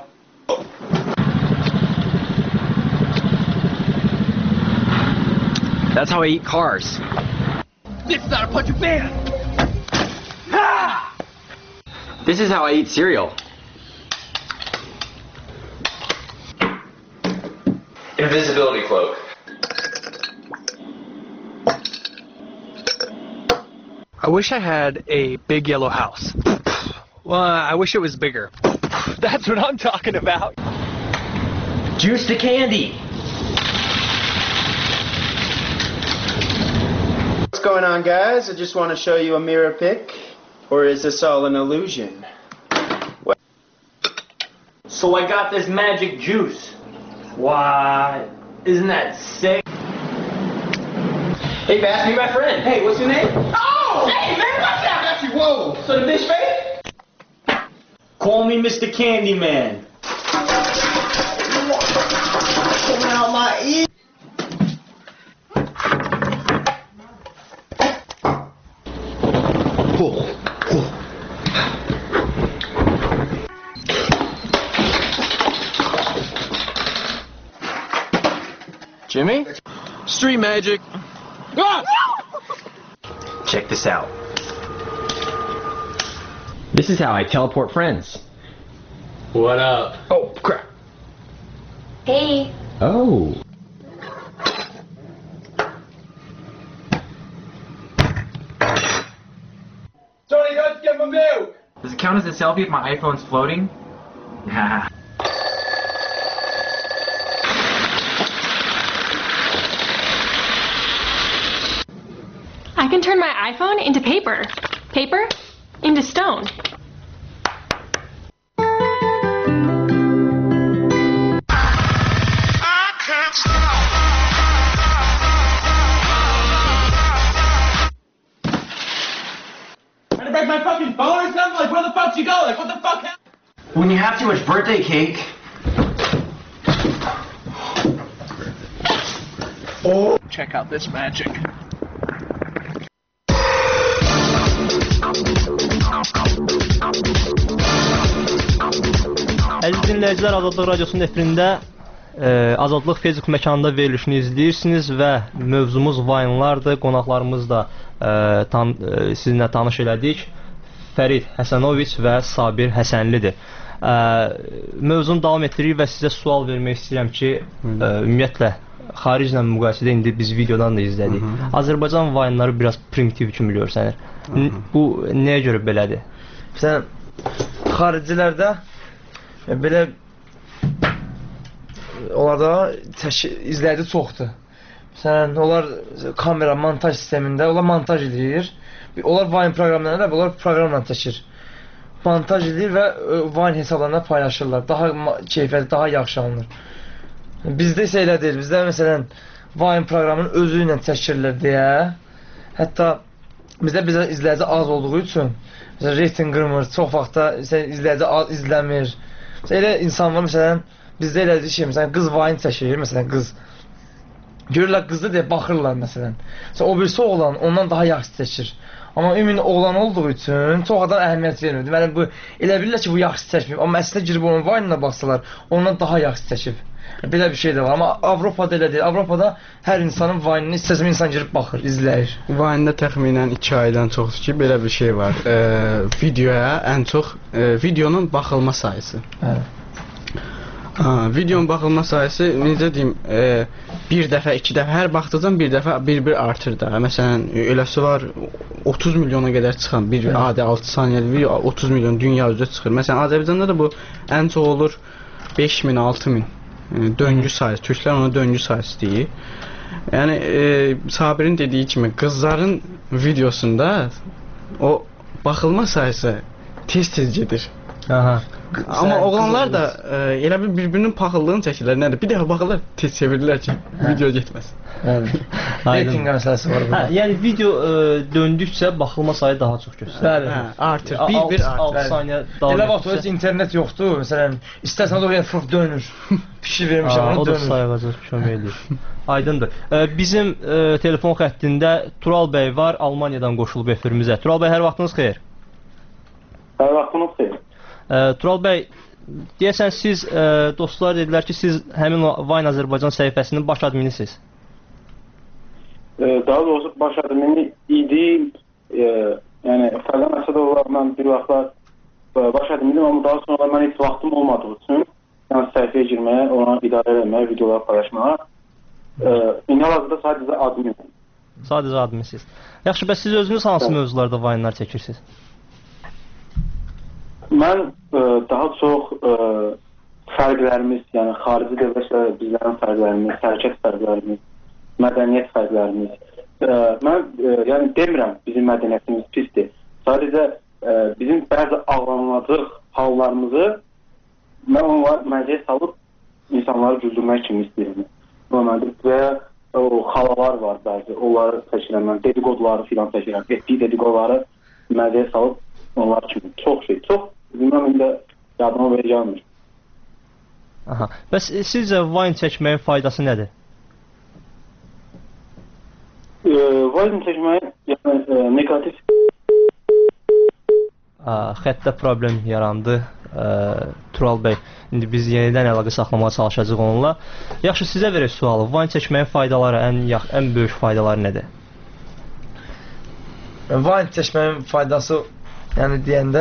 That's how I eat cars. This is not a punch of man. This is how I eat cereal. Invisibility cloak. I wish I had a big yellow house. Well, I wish it was bigger. That's what I'm talking about. Juice to candy. What's going on, guys? I just want to show you a mirror pic. Or is this all an illusion? What? So I got this magic juice. Why, isn't that sick? Hey, Bass, meet my friend. Hey, what's your name? Oh! Hey, man, what's that? Got you, whoa! So the bitch fake? Call me Mister Candyman. Coming out my ear. Cool. Cool. Jimmy? Street magic. Ah! Check this out. This is how I teleport friends. What up? Oh, crap. Hey. Oh. Tony, go get my milk! Does it count as a selfie if my iPhone's floating? Nah. I can turn my iPhone into paper. Paper into stone. Trying to break my fucking phone or something? Like, where the fuck you go? Like, what the fuck happened? When you have too much birthday cake. Oh, check out this magic. Əziz dinləyicilər, Azadlıq Radiosunun efirində e, Azadlıq Facebook məkanında verilişini izləyirsiniz və mövzumuz Vine'lardır. Qonaqlarımız da e, tan e, sizinlə tanış elədik. Fərid Həsənoviç və Sabir Həsənlidir. E, mövzunu davam etdiririk və sizə sual vermək istəyirəm ki, e, ümumiyyətlə xariclə müqayisədə indi biz videodan da izlədik. Hı -hı. Azərbaycan Vine'ları biraz primitiv kimi görsənir. Bu nəyə görə belədir? Sən xaricilərdə Yəni, belə onlarda izləyici çoxdur. Məsələn, onlar kamera, montaj sistemində, onlar montaj edir. Onlar Vine proqramlarında, onlar proqramla çəkir. Montaj edir və Vine hesablarına paylaşırlar. Daha keyfiyyətli, daha yaxşı alınır. Bizdə isə elə deyil. Bizdə məsələn, Vine proqramının özü ilə çəkirlər deyə. Hətta bizdə bizə izləyici az olduğu üçün reyting qırmır, çox vaxtda izləyici az izləmir. Elə insan var, məsələn, bizdə elədir şey, məsələn, qız Vine çəkir, məsələn, qız. Görürlər qızdır deyə baxırlar, məsələn. O birisi oğlan, ondan daha yaxşı çəkir. Amma ümumi oğlan olduğu üçün çox adam əhəmiyyət vermir. Deməli, bu, elə bilirlər ki, bu yaxşı çəkmir. Amma əslində girib onun Vine-ına baxsalar, ondan daha yaxşı çəkib. Belə bir şey də var. Amma Avropada elə deyil. Avropada hər insanın Vine-ini istəsəm insan girib baxır, izləyir. Vine-də təxminən iki aydan çoxdur ki, belə bir şey var. E, videoya ən çox e, videonun baxılma sayısı. Hə. Ha, videonun baxılma sayısı, necə deyim, e, bir dəfə, iki dəfə, hər baxdıqdan bir dəfə bir-bir artır da. Məsələn, eləsi var, otuz milyona qədər çıxan bir adi altı saniyəli video, otuz milyon dünya üzrə çıxır. Məsələn, Azərbaycanda da bu ən çox olur beş min, altı min e, döngü sayısı. Türklər ona döngü sayısı deyir. Yəni, e, Sabirin dediyi kimi, qızların videosunda o baxılma sayısı tez-tez gedir. Aha. Amma oğlanlar da e, elə bir bir-birinin paxıllığını çəkirlər. Nədir? Bir dəfə baxırlar, tez çevirirlər ki, video getməsin. Rating məsələsi var burada. Hə, yəni video ə, döndükcə baxılma sayı daha çox göstərir. Bəli. Hə, artır. Bir-bir artır. altı saniyə davam elə vaxt öz internet yoxdur. Məsələn, istəsən oraya fırf dönür. Fikir vermişəm, onu dönür. O da dönür. sayğacaq kömək edir. Aydındır. Ə, bizim ə, telefon xəttində Tural bəy var, Almaniyadan qoşulub efirimizə. Tural bəy, hər vaxtınız xeyir. Hər vaxtınız xeyir. Ə, Tural bəy, deyəsən siz ə, dostlar dedilər ki, siz həmin o Vine Azərbaycan səhifəsinin baş adminisiniz. Daha doğrusu baş admini idi. E, yəni Fərqan Əsədovlarla bir vaxtlar baş admindim, amma daha sonra mən heç vaxtım olmadığı üçün yəni səhifəyə girməyə, ona idarə eləməyə, videolar paylaşmağa e, İnhal-hazırda sadəcə adminim. Sadəcə adminsiniz. Yaxşı, bəs siz özünüz hansı mövzularda Vine-lar çəkirsiniz? Mən e, daha çox e, fərqlərimiz, yəni xarici dövlətlərlə bizlərin fərqlərimiz, hərəkət fərqlərimiz, mədəniyyət fərqlərimiz. E, mən e, yəni demirəm bizim mədəniyyətimiz pisdir. Sadəcə e, bizim bəzi ağlanılacaq hallarımızı mən onları məcəyə salıb insanları güldürmək kimi istəyirəm. Normaldir və o xalalar var bəzi, onları çəkirəm, mən dedikoduları filan çəkirəm, etdiyi dedikoduları məcəyə salıb onlar kimi çox şey, çox bilməm indi yadıma belə gəlmir. Aha. Bəs sizcə Vine çəkməyin faydası nədir? E, Vine çəkməyin yəni e, negativ A, xəttdə problem yarandı. Ə, Tural bəy, indi biz yenidən əlaqə saxlamağa çalışacağıq onunla. Yaxşı, sizə verək sualı. Vine çəkməyin faydaları, ən yax, ən böyük faydaları nədir? Vine çəkməyin faydası, yəni deyəndə,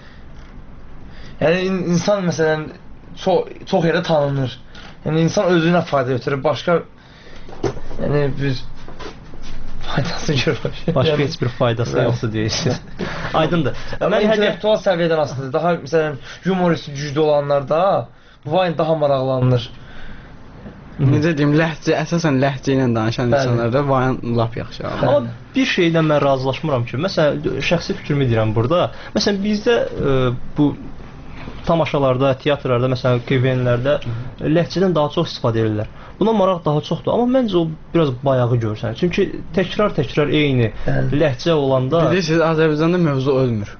yəni insan məsələn çox çox yerdə tanınır. Yəni insan özünə fayda götürür, başqa yəni bir faydası görür. Başqa heç bir faydası yoxdur deyirsiniz. Aydındır. Mən intellektual səviyyədən asılıdır. Daha məsələn humorist güclü olanlarda Vine daha maraqlanır. Necə deyim, ləhcə, əsasən ləhcə ilə danışan insanlarda Vine lap yaxşı. Amma bir şeydən mən razılaşmıram ki, məsələn, şəxsi fikrimi deyirəm burada. Məsələn, bizdə ə, bu tamaşalarda, teatrlarda, məsələn, Q V N-lərdə ləhcədən daha çox istifadə edirlər. Buna maraq daha çoxdur, amma məncə o biraz bayağı görsən. Çünki təkrar-təkrar eyni ləhcə olanda... Bilirsiniz, Azərbaycanda mövzu ölmür.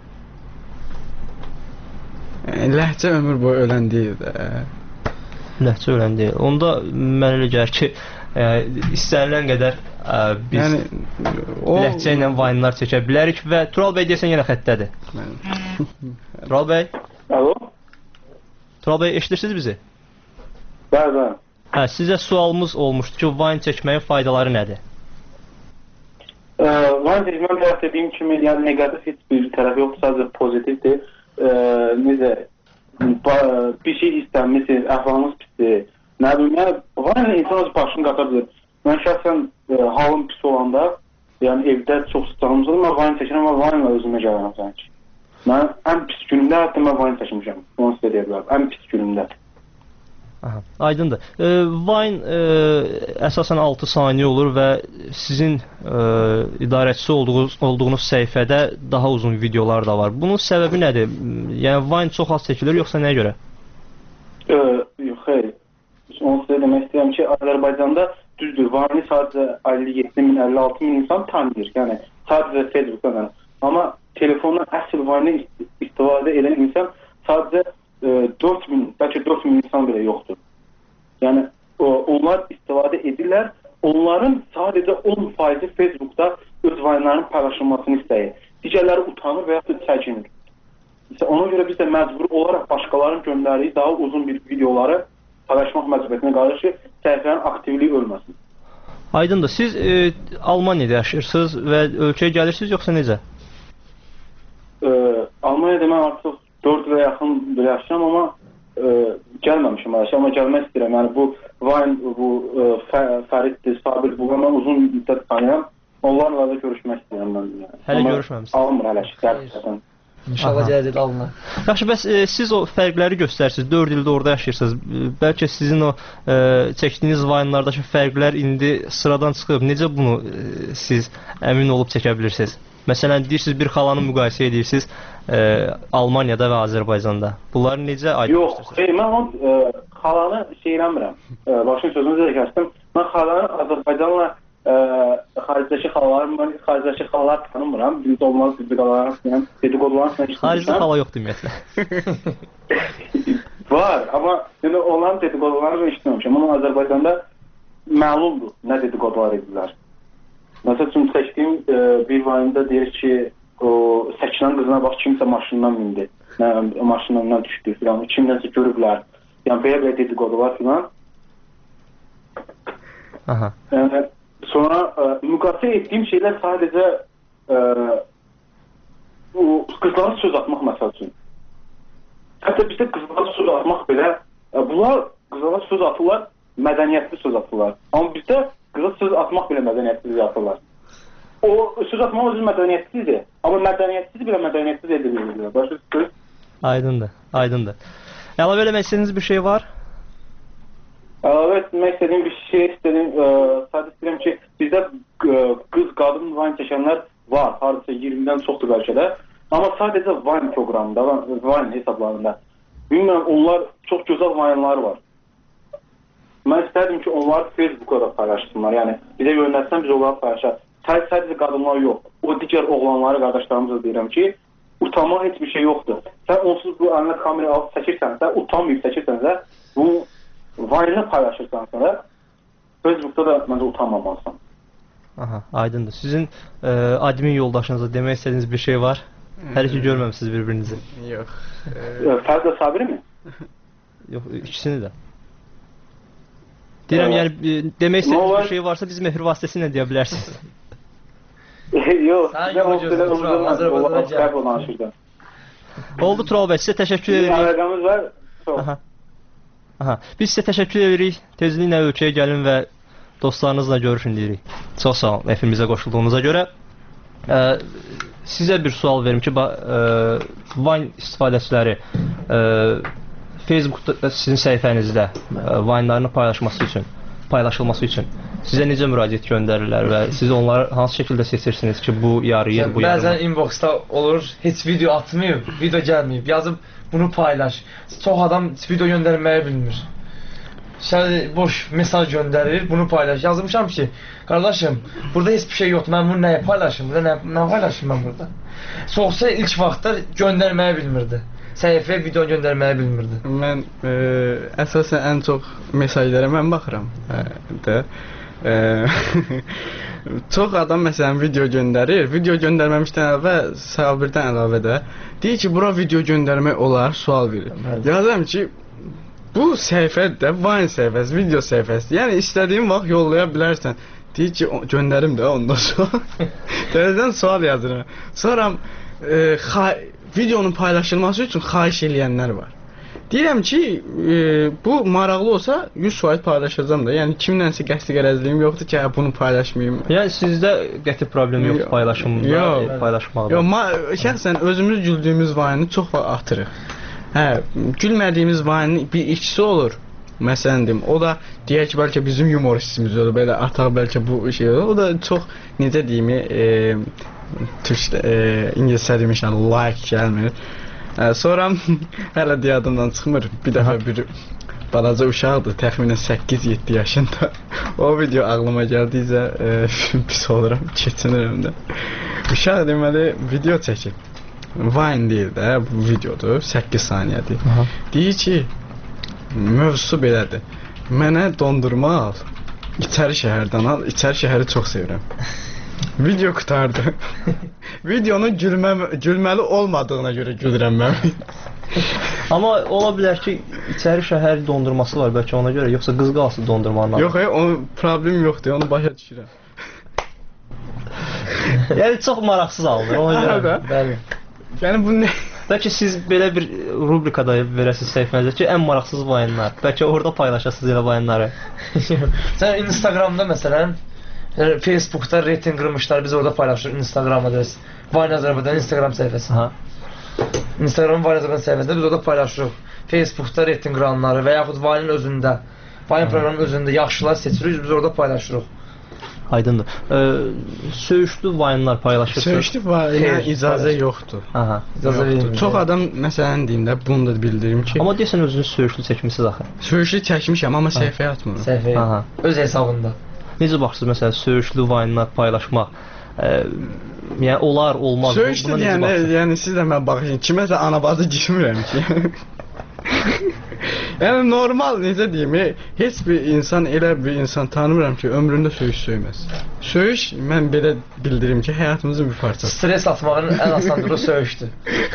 Yəni, ləhcə ömür boyu ölən deyil də. Ləhcə ölən deyil. Onda mən elə gəlir ki, ə, istənilən qədər ə, biz yəni, o... ləhcə ilə Vine-lar çəkə bilərik və Tural bəy deyəsən yenə xəttədir. Tural bəy? Alo? Tural bəy, eşidirsiniz bizi? Bəli, bəli. Hə, sizə sualımız olmuşdu ki, Vine çəkməyin faydaları nədir? Ə, Vine çəkməyin tərəf dediyim kimi, yəni negativ heç bir tərəf yoxdur, sadəcə pozitivdir. Ə, necə, bir şey istənmişsiniz, əhvalınız pisdir. Nə bilim, yəni, Vine insan öz başını qata bilir. Mən şəxsən ə, halım pis olanda, yəni evdə çox sıcağımız olur, mən Vine çəkirəm və Vine-la özümə gəlirəm sanki. Mən ən pis günümdə hətta mən Vine çəkmişəm. Onu sizə deyə bilərəm. Ən pis günümdə. Aha, aydındır. E, Vine e, əsasən altı saniyə olur və sizin e, idarəçisi olduğunuz, olduğunuz səhifədə daha uzun videolar da var. Bunun səbəbi nədir? Yəni Vine çox az çəkilir yoxsa nəyə görə? E, yox, xeyr. Onu sizə demək istəyirəm ki, Azərbaycanda düzdür, Vine'i sadəcə əlli yeddi min, əlli altı min insan tanıyır. Yəni sadəcə Facebookdan. Amma telefondan əsl Vine'i istifadə edən insan sadəcə dörd min, bəlkə dörd min insan belə yoxdur. Yəni onlar istifadə edirlər. Onların sadəcə on faizi Facebookda öz Vine'ların paylaşılmasını istəyir. Digərləri utanır və ya da çəkinir. İşte ona görə biz də məcbur olaraq başqalarının göndərdiyi daha uzun bir videoları paylaşmaq məcburiyyətinə qalır ki, səhifənin aktivliyi ölməsin. Aydındır. Siz e, Almaniyada yaşayırsınız və ölkəyə gəlirsiniz yoxsa necə? E, Almaniyada mən artıq dörd ilə yaxın yaşayam, amma e, gəlməmişim yaşayam, amma gəlmək istəyirəm. Yəni bu Vine, bu e, Fəriddir, Sabir, bu mən uzun müddət tanıyam. Onlarla da görüşmək istəyirəm mən. Yəni. Hələ görüşməmisiniz? Almır hələ ki. İnşallah gələcək alınır. Yaxşı, bəs e, siz o fərqləri göstərsiniz. dörd ildə orada yaşayırsınız. Bəlkə sizin o e, çəkdiyiniz Vine'lardakı fərqlər indi sıradan çıxıb. Necə bunu e, siz əmin olub çəkə bilirsiniz? Məsələn, deyirsiniz bir xalanı müqayisə edirsiniz e, Almaniyada və Azərbaycanda. Bunları necə aydınlaşdırırsınız? Yox, xeyr, mən o e, xalanı şey eləmirəm. E, başın sözünüzü də kəsdim. Mən xalanı Azərbaycanla e, xaricdəki xalalarım, mən xaricdəki xalalar tanımıram. Bizdə olmalı dedikodularım, dedikodularım üçün işləmişəm. Xaricdə xala yoxdur ümumiyyətlə. Var, amma yəni, onların dedikodularını işləmişəm. Amma Azərbaycanda məlumdur nə dedikodular edirlər. Məsəl üçün çəkdiyim e, bir Vine'da deyir ki, o Səkinən qızına bax, kimsə maşından mindi, nə, maşından düşdü filan, kimdənsə görüblər. Yəni belə-belə dedikodular filan. Aha. Yəni, sonra e, müqayisə etdiyim şeylər sadəcə e, o qızlara söz atmaq məsəl üçün. Hətta bizdə qızlara söz atmaq belə, e, bunlar qızlara söz atırlar, mədəniyyətli söz atırlar. Amma bizdə qıza söz atmaq belə mədəniyyətsiz yapırlar. O söz atmaq özü mədəniyyətsizdir. Amma mədəniyyətsiz belə mədəniyyətsiz edilir. Başa düşdünüz? Aydındır, aydındır. Əlavə eləmək istədiyiniz bir şey var? Əlavə etmək istədiyim bir şey istədim. E, sadəcə istəyirəm ki, bizdə e, qız, qadın Vine çəkənlər var. Hardasa iyirmidən çoxdur bəlkə də. Amma sadəcə Vine proqramında, Vine hesablarında. Bilmirəm, onlar çox gözəl Vine'lar var. Mən istərdim ki, onlar Facebook'a da paylaşsınlar. Yəni, bizə yönəlsən, biz onları paylaşaq. Sadəcə qadınlar yox. O digər oğlanları, qardaşlarımıza deyirəm ki, utanmaq heç bir şey yoxdur. Sən onsuz bu əlinə kamera alıb çəkirsənsə, utanmayıb çəkirsənsə, bunu Vine'lə paylaşırsansə da, Facebook'da da məncə utanmamalısan. Aha, aydındır. Sizin e, admin yoldaşınıza demək istədiyiniz bir şey var? Hələ ki görməmişsiniz bir-birinizi. Yox. E, Fərdə Sabiri mi? Yox, ikisini də. Deyirəm, yəni e, demək istədiyiniz bir şey varsa biz mehr vasitəsilə deyə bilərsiniz. Yox, nə oldu? Oldu Tural bəy, sizə təşəkkür edirik. Əlaqəmiz var. Aha. Aha. Biz sizə təşəkkür edirik. Tezliklə ölkəyə gəlin və dostlarınızla görüşün deyirik. Çox sağ olun efimizə qoşulduğunuza görə. Ə, sizə bir sual verim ki, ə, Vine istifadəçiləri ə, Facebookda sizin səhifənizdə Vine'larını paylaşması üçün, paylaşılması üçün sizə necə müraciət göndərirlər və siz onları hansı şəkildə seçirsiniz ki, bu yarıyır, bu yarımır? Bəzən inboxda olur, heç video atmayıb, video gəlməyib, yazıb bunu paylaş. Çox adam video göndərməyi bilmir. Şəli boş mesaj göndərir, bunu paylaş. Yazmışam ki, qardaşım, burada heç bir şey yoxdur, mən bunu nəyə paylaşım, burada nə, nə paylaşım mən burada? Soğusa ilk vaxtda göndərməyi bilmirdi. Səhifəyə video göndərməyi bilmirdi. Mən e, əsasən ən çox mesajlara mən baxıram. E, də. E, çox adam məsələn video göndərir. Video göndərməmişdən əvvəl Sabirdən əlavə də deyir ki, bura video göndərmək olar, sual verir. Yazıram ki, bu səhifədə Vine səhifəsi, video səhifəsi. Yəni istədiyin vaxt yollaya bilərsən. Deyir ki, göndərim də ondan sonra. Təzədən sual yazıram. Sonra e, videonun paylaşılması üçün xahiş eləyənlər var. Deyirəm ki, e, bu maraqlı olsa yüz faiz paylaşacağam da. Yəni kimlənsə qəsdi qərəzliyim yoxdur ki, hə, bunu paylaşmayım. Yəni sizdə qəti problem yoxdur paylaşımda, yox, paylaşmaqda. Yox, şəxsən özümüz güldüyümüz vayını çox vaxt atırıq. Hə, gülmədiyimiz vayının bir ikisi olur. Məsələn deyim, o da deyək ki, bəlkə bizim humoristimiz olur, belə ataq bəlkə bu şey olur. O da çox necə deyim, e, türk e, ingiliscə demişəm, like gəlmir. E, sonra hələ deyadımdan çıxmır. Bir dəfə bir balaca uşaqdır, təxminən səkkiz yeddi yaşında. O video ağlıma gəldiycə e, pis oluram, keçinirəm də. Uşaq deməli video çəkib. Vine deyil də, bu videodur, səkkiz saniyədir. Aha. Deyir ki, mövzusu belədir. Mənə dondurma al, İçəri şəhərdən al, İçəri şəhəri çox sevirəm. Video qutardı. Videonun gülmə, gülməli olmadığına görə gülürəm mən. Amma ola bilər ki, İçəri şəhər dondurması var bəlkə ona görə, yoxsa qız qalsın dondurmanın. Yox, hayır, onun problem yoxdur, onu başa düşürəm. Yəni çox maraqsız alınır ona görə. Bəli. Yəni bu nə? Bəlkə siz belə bir rubrikada verəsiniz səhifənizə ki, ən maraqsız vayınlar. Bəlkə orada paylaşasınız elə vayınları. Sən Instagramda məsələn, Facebookda reyting qırmışlar, biz orada paylaşırıq Instagramda da. Vayne Azərbaycan Instagram səhifəsi. Aha. Instagram Vayne Azərbaycan səhifəsində biz orada paylaşırıq. Facebookda reyting qıranları və yaxud Vayne'ın özündə, Vayne proqramının özündə yaxşılar seçirik, biz orada paylaşırıq. Aydındır. Ee, söyüşlü vayınlar paylaşırsınız. Söyüşlü vayına icazə yoxdur. Aha, icazə verilmir. Çox adam məsələn deyim də, bunu da bildirim ki. Amma deyəsən özünüz söyüşlü çəkmisiniz axı. Söyüşlü çəkmişəm, amma səhifəyə atmıram. Səhifəyə. Aha. Öz hesabında. Necə baxırsınız məsələn söyüşlü vayınlar paylaşmaq? E, yəni olar, olmaz. Söyüşlü yəni, yəni siz də mən baxın, kiməsə anabazı girmirəm ki. Yəni normal necə deyim, heç bir insan elə bir insan tanımıram ki, ömründə söyüş söyməz. Söyüş mən belə bildirim ki, həyatımızın bir parçası. Stres atmağın ən asanlığı söyüşdür.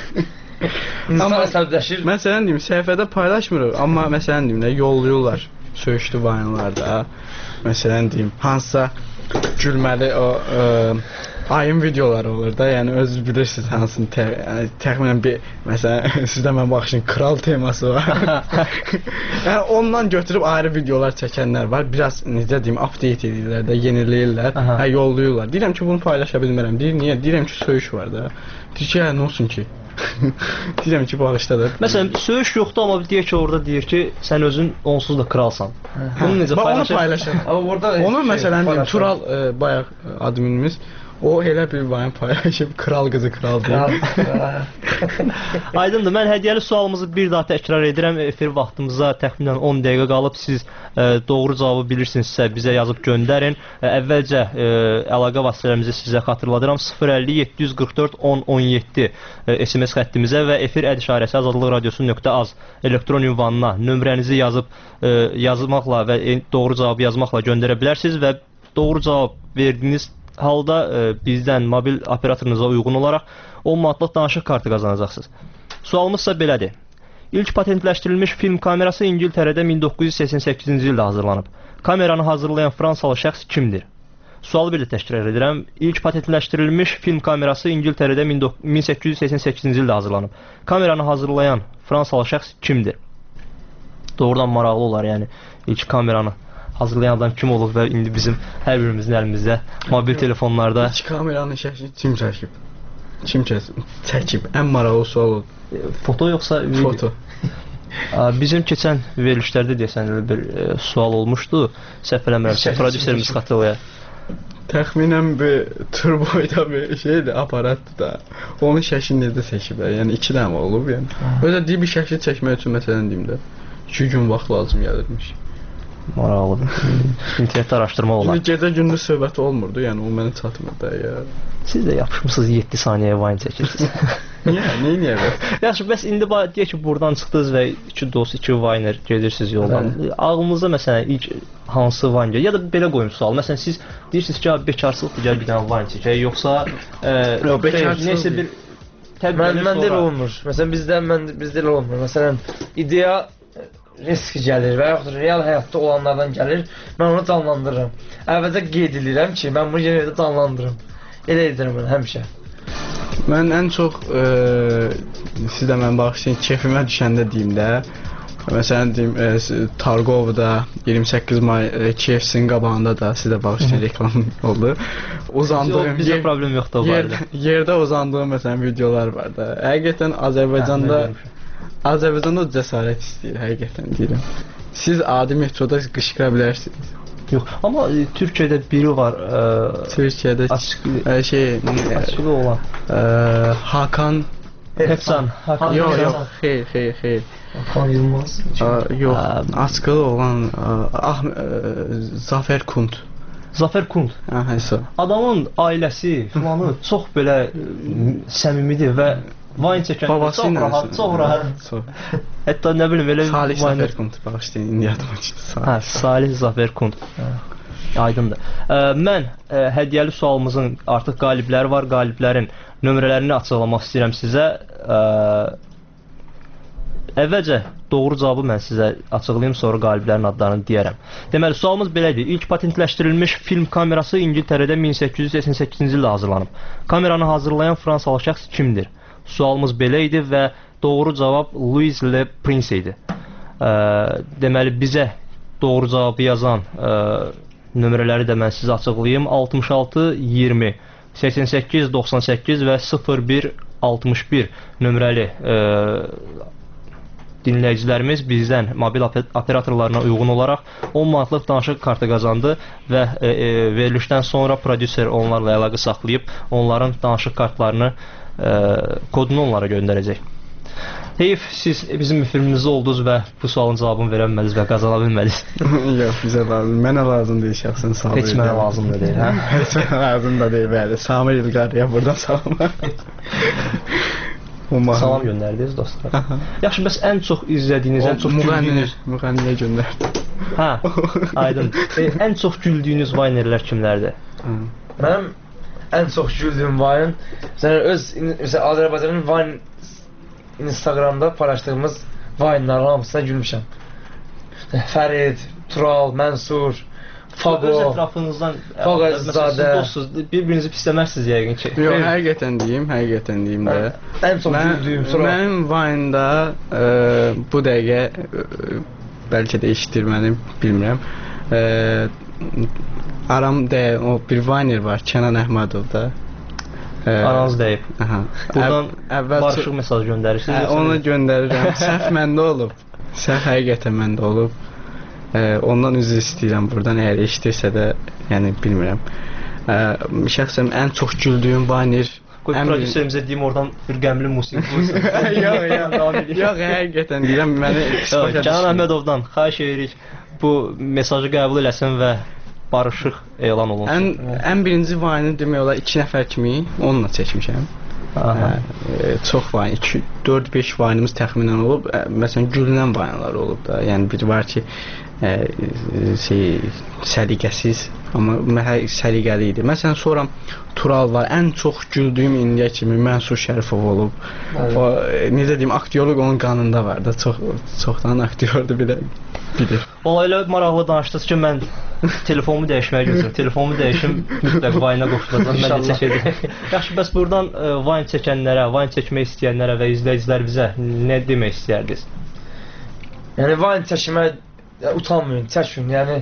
İnsan əsəbləşir. Məsələn deyim, səhifədə paylaşmırıq, amma məsələn deyim, yollayırlar söyüşlü vayınlarda. Məsələn deyim, hansısa gülməli o ə, ayın videoları olur da, yəni özünüz bilirsiniz hansını tə, yəni, təxminən bir, məsələn, sizdə mən baxışın kral teması var. Yəni ondan götürüb ayrı videolar çəkənlər var, biraz necə deyim, update edirlər də, yeniləyirlər, hə, yollayırlar. Deyirəm ki, bunu paylaşa bilmərəm, deyir, niyə? Deyirəm ki, söyüş var da. Deyir ki, hə, nə olsun ki? Deyirəm ki, bağışdadır. Məsələn, söyüş yoxdur, amma deyir ki, orada deyir ki, sən özün onsuz da kralsan. Bunu necə paylaşır? Onu paylaşır. Onu məsələn deyim, Tural e, bayaq adminimiz, o elə bir vayın paylaşıb, kral qızı kral deyil. Aydındır, mən hədiyyəli sualımızı bir daha təkrar edirəm. Efir vaxtımıza təxminən on dəqiqə qalıb. Siz e, doğru cavabı bilirsinizsə bizə yazıb göndərin. E, əvvəlcə e, əlaqə vasitələrimizi sizə xatırladıram. sıfır əlli yeddi yüz qırx dörd on on yeddi e, S M S xəttimizə və efir əd işarəsi azadlıq radiosu nöqtə az elektron ünvanına nömrənizi yazıb e, yazmaqla və e, doğru cavabı yazmaqla göndərə bilərsiniz və doğru cavab verdiyiniz halda e, bizdən mobil operatorunuza uyğun olaraq on manatlıq danışıq kartı qazanacaqsınız. Sualımız isə belədir. İlk patentləşdirilmiş film kamerası İngiltərədə min doqquz yüz səksən səkkizinci ildə hazırlanıb. Kameranı hazırlayan Fransalı şəxs kimdir? Sualı bir də təkrar edirəm. İlk patentləşdirilmiş film kamerası İngiltərədə min səkkiz yüz səksən səkkizinci ildə hazırlanıb. Kameranı hazırlayan Fransalı şəxs kimdir? Doğrudan maraqlı olar, yəni ilk kameranı hazırlayan adam kim olub və indi bizim hər birimizin əlimizdə mobil telefonlarda İlk kameranın şəklini kim çəkib? Kim çəkib? Ən maraqlı sual oldu. Foto yoxsa video? Foto. Bizim keçən verilişlərdə deyəsən bir e, sual olmuşdu. Səhv eləmirəmsə, prodüserimiz xatırlayır. Təxminən bir turboyda bir şeydir, aparatdır da. Onun şəklini necə çəkiblər? Yəni iki dənə olub, yəni. Özə deyib bir şəkli çəkmək üçün məsələn deyim də, iki gün vaxt lazım gəlirmiş. Maraqlıdır. İnternetdə araşdırma olar. Gecə gündüz söhbəti olmurdu, yəni o mənə çatmır da ya. Siz də yapışmısınız yeddi saniyəyə vayın çəkirsiniz. Niyə? Niyə niyə bəs? Yaxşı, bəs indi deyək ki, buradan çıxdınız və iki dost, iki vayner gedirsiniz yoldan. Ağlınızda məsələn ilk hansı vayn gəlir? Ya da belə qoyum sual. Məsələn siz deyirsiniz ki, bekarsılıqdır, gəl bir dənə vayn çəkək, yoxsa nəsə bir təbii məndə elə olmur. Məsələn bizdə mən bizdə elə olmur. Məsələn ideya risk gəlir və yaxud real həyatda olanlardan gəlir, mən onu canlandırıram. Əvvəlcə qeyd edirəm ki, mən bunu yenə də canlandırım. Elə edirəm mən həmişə. Mən ən çox e, siz də mən bağışlayın, keyfimə düşəndə deyim də. Məsələn deyim, e, Targovda iyirmi səkkiz may e, K F C-nin qabağında da siz də bağışlayın reklam oldu. Uzandığım bizə problem yoxdur o barədə. Yer, yerdə uzandığım məsələn videolar var da. Həqiqətən Azərbaycanda Azərbaycanda cəsarət istəyir, həqiqətən deyirəm. Siz adi metroda qışqıra bilərsiniz. Yox, amma e, Türkiyədə biri var. E, Türkiyədə açıq e, şey açığı olan. E, Hakan Hepsan. Hakan. Yox, yox, xeyr, xeyr, xeyr. Hakan Yılmaz. Yox, açığı olan ah Zafer Kunt. Zafer Kunt. Hə, həsə. Adamın ailəsi filanı çox belə səmimidir və Vine çəkəndə çox rahat, çox rahat. Hətta nə bilim elə Salih Zafer Kunt bağışlayın, indi yadıma çıxdı. Hə, Salih Zafer Kunt. Aydındır. Ə, mən ə, hədiyyəli sualımızın artıq qalibləri var. Qaliblərin nömrələrini açıqlamaq istəyirəm sizə. Ə, əvvəlcə doğru cavabı mən sizə açıqlayım, sonra qaliblərin adlarını deyərəm. Deməli, sualımız belədir. İlk patentləşdirilmiş film kamerası İngiltərədə min səkkiz yüz səksən səkkizinci ildə hazırlanıb. Kameranı hazırlayan Fransalı şəxs kimdir? Sualımız belə idi və doğru cavab Louis Le Prince idi. Ə, deməli, bizə doğru cavabı yazan ə, nömrələri də mən sizə açıqlayım. altmış altı iyirmi səksən səkkiz doxsan səkkiz və sıfır bir altmış bir nömrəli ə, dinləyicilərimiz bizdən mobil operatorlarına uyğun olaraq on manatlıq danışıq kartı qazandı və e, e, verilişdən sonra prodüser onlarla əlaqə saxlayıb onların danışıq kartlarını e, kodunu onlara göndərəcək. Heyf, siz bizim efrimizdə oldunuz və bu sualın cavabını verə bilmədiniz və qazana bilmədiniz. Yox, bizə lazım. Mənə lazım deyil şəxsən, sağ olun. Heç mənə lazım da deyil, hə? Heç mənə lazım da deyil, bəli. Samir İlqarıya buradan salam. Salam göndərdiniz dostlar. Yaxşı, bəs ən çox izlədiyiniz, ən çox güldüyünüz... Müğənniyə göndərdi. Hə, aydın. E, ən çox güldüyünüz Vaynerlər kimlərdir? Mənim ən çox güldüyüm Vayne, öz Azərbaycanın Vayne Instagramda paylaşdığımız Vayne'ların hamısına gülmüşəm. Fərid, Tural, Mənsur, Fago, öz ətrafınızdan Fağazizadə. Dostsuz, bir-birinizi pisləməzsiniz yəqin ki. Yox, həqiqətən deyim, həqiqətən deyim də. Ən çox güldüyüm Tural. Mənim Vayne'da e, bu dəqiqə e, bəlkə də eşitdirməni bilmirəm. E, aramda o bir Vayner var, Kənan Əhmədovda. Aranız deyib. Aha. Buradan əvvəl barışıq mesaj göndərirsiniz. Hə, onu göndərirəm. Səhv məndə olub. Səhv həqiqətən məndə olub. Ə, ondan üzr istəyirəm buradan, əgər eşidirsə də, yəni bilmirəm. Ə, şəxsən ən çox güldüyüm Vayner. Qoy prodüserimizə deyim, oradan bir qəmli musiqi qoysun. Yox, yox. Yox, həqiqətən deyirəm, məni Kənan Əhmədovdan xahiş edirik bu mesajı qəbul eləsin və barışıq elan olunsun. Ən, ən birinci Vayne'ı demək olar iki nəfər kimi onunla çəkmişəm. Hə, e, çox Vayne, iki dörd beş Vayne'ımız təxminən olub. E, məsələn, gülünən Vayne'lar olub da. Yəni bir var ki, e, şey, səliqəsiz, amma mənə səliqəli idi. Məsələn, sonra Tural var. Ən çox güldüyüm indiyə kimi Mənsur Şərifov olub. O, e, necə deyim, aktyorluq onun qanında var da. Çox, çoxdan aktyordur bilir. bilir. Valla elə maraqlı danışdınız ki, mən telefonumu dəyişməyə gözləyirəm. Telefonumu dəyişim, mütləq Vayne'a qoşulacam, mən də çəkəcəm. Yaxşı, bəs buradan e, Vayne çəkənlərə, Vayne çəkmək istəyənlərə və izləyicilərimizə nə demək istəyərdiniz? Yəni Vayne çəkmək utanmayın, çəkin. Yəni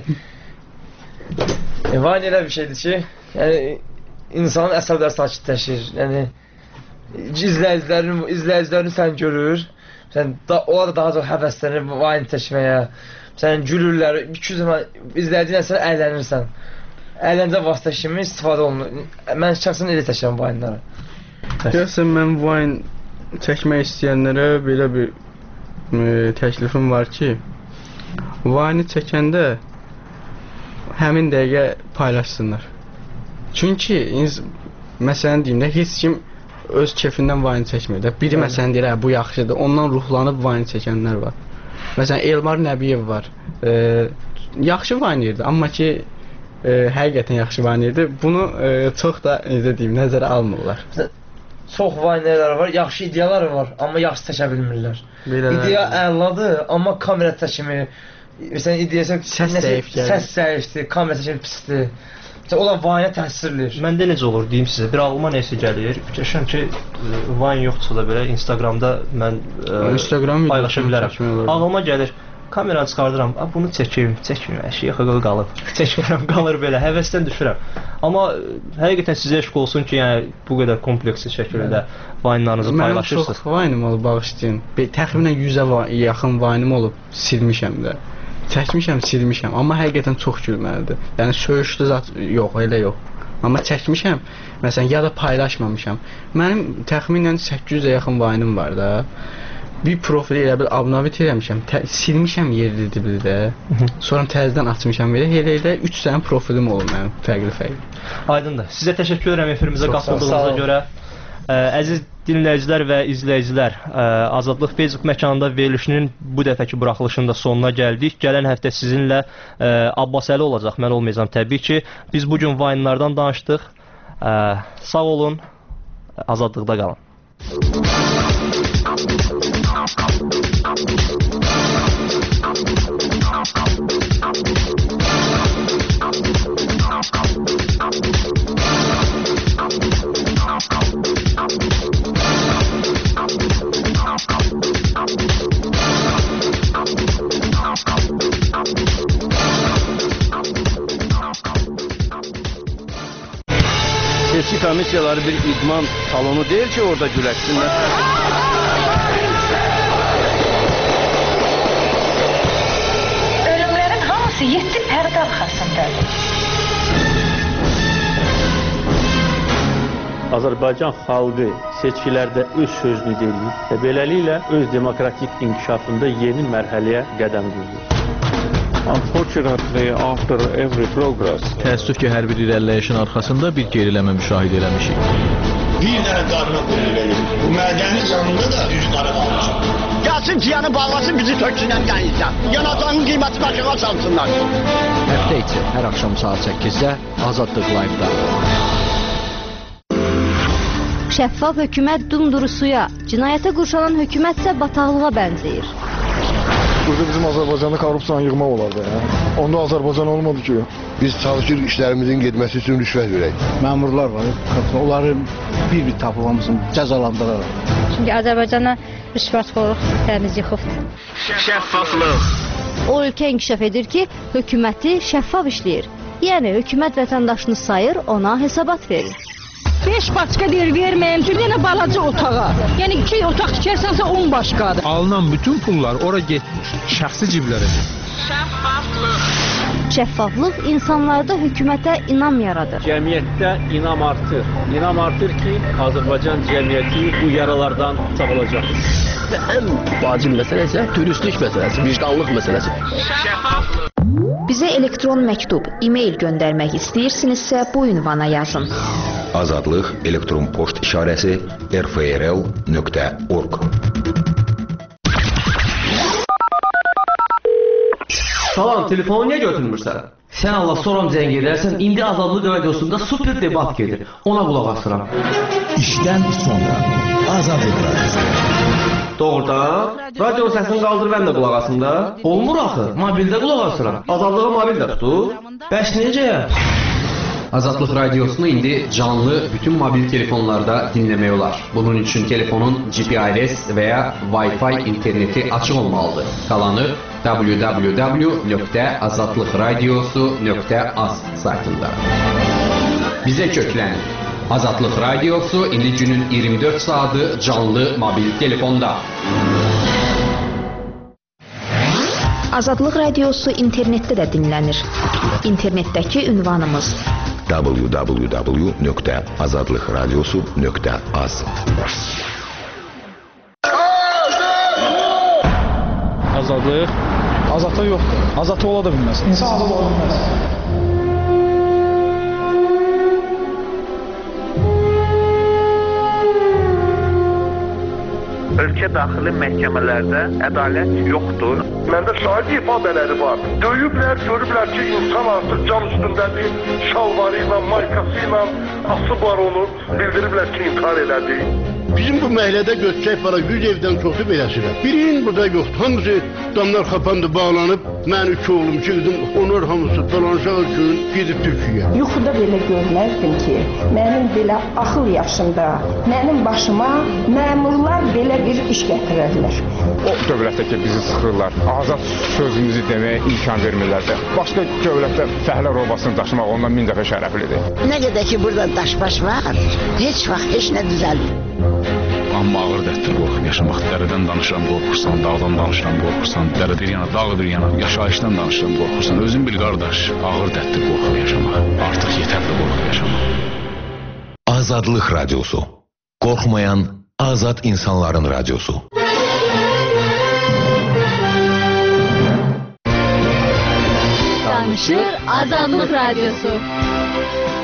e, Vayne elə bir şeydir ki, yəni insanın əsəbləri sakitləşir. Yəni izləyicilərin izləyicilərini sən görür. Sən da, onlar da daha çox həvəslənir Vayne çəkməyə. Sən gülürlər, iki zaman izlədiyinə sən əylənirsən. Əyləncə vasitə kimi istifadə olunur. Mən şəxsən elə çəkirəm Vayne'ları. Gəlsən, mən Vayne çəkmək istəyənlərə belə bir e, təklifim var ki, Vayne çəkəndə həmin dəqiqə paylaşsınlar. Çünki məsələn deyim də, heç kim öz kefindən Vayne çəkmir də. Biri məsələn deyir, hə, bu yaxşıdır, ondan ruhlanıb Vayne çəkənlər var. Məsələn, Elmar Nəbiyev var. E, yaxşı Vaynerdir, amma ki e, həqiqətən yaxşı Vaynerdir. Bunu e, çox da necə deyim, nəzərə almırlar. Çox Vaynerlər var, yaxşı ideyalar var, amma yaxşı çəkə bilmirlər. İdeya əladır, amma kamera çəkimi, məsələn, ideyası səs zəifdir. Səs zəifdir, kamera çəkimi pisdir. Onlar Vine-ə təsirləyir. Məndə necə olur deyim sizə, bir ağlıma nəsə gəlir. Fikirləşirəm ki, Vine yoxdursa da belə Instagramda mən Instagram paylaşa bilərəm. Ağlıma gəlir, kameranı çıxardıram, bunu çəkim, çəkməyim, əşya xəqəl qalıb. Çəkmirəm, qalır belə, həvəsdən düşürəm. Amma həqiqətən sizə eşq olsun ki, yəni bu qədər kompleksli şəkildə Vine-larınızı paylaşırsınız. Mənim çox Vine-im olub, bağışlayın. Təxminən yüzə yaxın Vine-im olub, silmişəm də. Çəkmişəm, silmişəm, amma həqiqətən çox gülməlidir. Yəni söyüşlü zat yox, elə yox. Amma çəkmişəm, məsələn, ya da paylaşmamışam. Mənim təxminən səkkiz yüzə yaxın Vine-im var da. Bir profili elə bil abunavit eləmişəm, silmişəm yerli dibli də. Sonra təzədən açmışam belə, elə elə üç dənə profilim olub mənim, fərqli-fərqli. Aydındır. Sizə təşəkkür edirəm efirimizə qatıldığınıza görə. Əziz dinləyicilər və izləyicilər, Azadlıq Facebook məkanında verilişinin bu dəfəki buraxılışının da sonuna gəldik. Gələn həftə sizinlə Abbasəli olacaq, mən olmayacağam təbii ki. Biz bugün Vine-lardan danışdıq. Sağ olun, azadlıqda qalın. Seçki komissiyaları bir idman salonu deyil ki, orada güləşsinlər. Ölümlərin hamısı yeddi pərdə arxasındadır. Azərbaycan xalqı seçkilərdə öz sözünü deyir və beləliklə öz demokratik inkişafında yeni mərhələyə qədəm qoyur. Unfortunately, after every progress, təəssüf ki, hər bir irəliləyişin arxasında bir geriləmə müşahidə eləmişik. Bir dənə qarına qoyulur. Bu mədənin yanında da üç qara qalmışıq. Gəlsin ciyanı bağlasın, bizi töksünlər gəlirsən. Yanacağın qiyməti başına çalsınlar. Həftə içi, hər axşam saat səkkizdə Azadlıq Live-da. Şəffaf hökumət dumduru suya, cinayətə qurşalan hökumət isə bataqlığa bənzəyir. Burada bizim Azərbaycanda korrupsiyanı yığmaq olardı. Ya. Onda Azərbaycan olmadı ki. Biz çalışır işlərimizin getməsi üçün rüşvət verək. Məmurlar var, onları bir-bir tapılmamızın cəzalandıraraq. Çünki Azərbaycana rüşvətxorluq təmiz yıxıbdır. Şəffaflıq. O ölkə inkişaf edir ki, hökuməti şəffaf işləyir. Yəni hökumət vətəndaşını sayır, ona hesabat verir. beş başqa deyir, verməyəm ki, yenə balaca otağa. Yəni iki otaq tikərsənsə on başqadır. Alınan bütün pullar ora getmiş, şəxsi ciblərə. Şəffaflıq. Şəffaflıq insanlarda hökumətə inam yaradır. Cəmiyyətdə inam artır. İnam artır ki, Azərbaycan cəmiyyəti bu yaralardan sağılacaq. Və ən vacib məsələ isə dürüstlük məsələsi, vicdanlıq məsələsi. Şəffaflıq. Bizə elektron məktub, e-mail göndərmək istəyirsinizsə bu ünvana yazın. Azadlıq elektron poçt işarəsi r f r l nöqtə org. Salam, telefonu niyə götürmürsən? Sən Allah soram zəng edərsən, indi Azadlıq radiosunda super debat gedir. Ona qulaq asıram. İşdən sonra Azadlıq radiosu. Doğrudan? Radio səsini qaldır, mən də qulaq asım da. Olmur axı, mobildə qulaq asıram. Azadlığı mobildə tutur. Bəs necə? Azadlıq radiosunu indi canlı bütün mobil telefonlarda dinləmək olar. Bunun üçün telefonun G P R S və ya Wi-Fi interneti açıq olmalıdır. Qalanı w w w nöqtə azadlıqradiosu nöqtə az saytında. Bizə köklənin. Azadlıq radiosu indi günün iyirmi dörd saatı canlı mobil telefonda. Azadlıq radiosu internetdə də dinlənir. İnternetdəki ünvanımız w w w nöqtə azadlıqradiosu nöqtə az. Azadlıq? Azadlıq yoxdur. Azadlıq ola da bilməz. İnsan azad ola bilməz. Ölkə daxili məhkəmələrdə ədalət yoxdur. Məndə şahid ifadələri var. Döyüblər, görüblər ki, insan artıq can üstündədir, şalvarı ilə, maykası ilə asıb var onu. Bildiriblər ki, intihar elədi. Bizim bu məhəllədə göçək para yüz evdən çoxdur beləsilə. Birinin burada yoxdur. Hamısı damlar kapandı, bağlanıb. Mən üç oğlum, iki qızım, onlar hamısı dolanışaq üçün gedib Türkiyəyə. Yuxuda belə görməzdim ki, mənim belə axıl yaşında, mənim başıma məmurlar belə bir iş gətirərlər. O dövlətdə ki, bizi sıxırlar, azad sözümüzü deməyə imkan vermirlər. Başqa dövlətdə fəhlə robasını daşımaq ondan min dəfə şərəflidir. Nə qədər ki, burada daş-baş var, heç vaxt heç nə düzəlmir. Amma ağır dərddir qorxub yaşamaq. Dərədən danışıram, qorxursan, dağdan danışıram, qorxursan, dərə bir yana, dağ bir yana, yaşayışdan danışıram, qorxursan. Özün bil qardaş, ağır dərddir qorxub yaşamaq. Artıq yetərli qorxub yaşamaq. Azadlıq Radyosu. Qorxmayan azad insanların radyosu. Danışır Azadlıq Radyosu.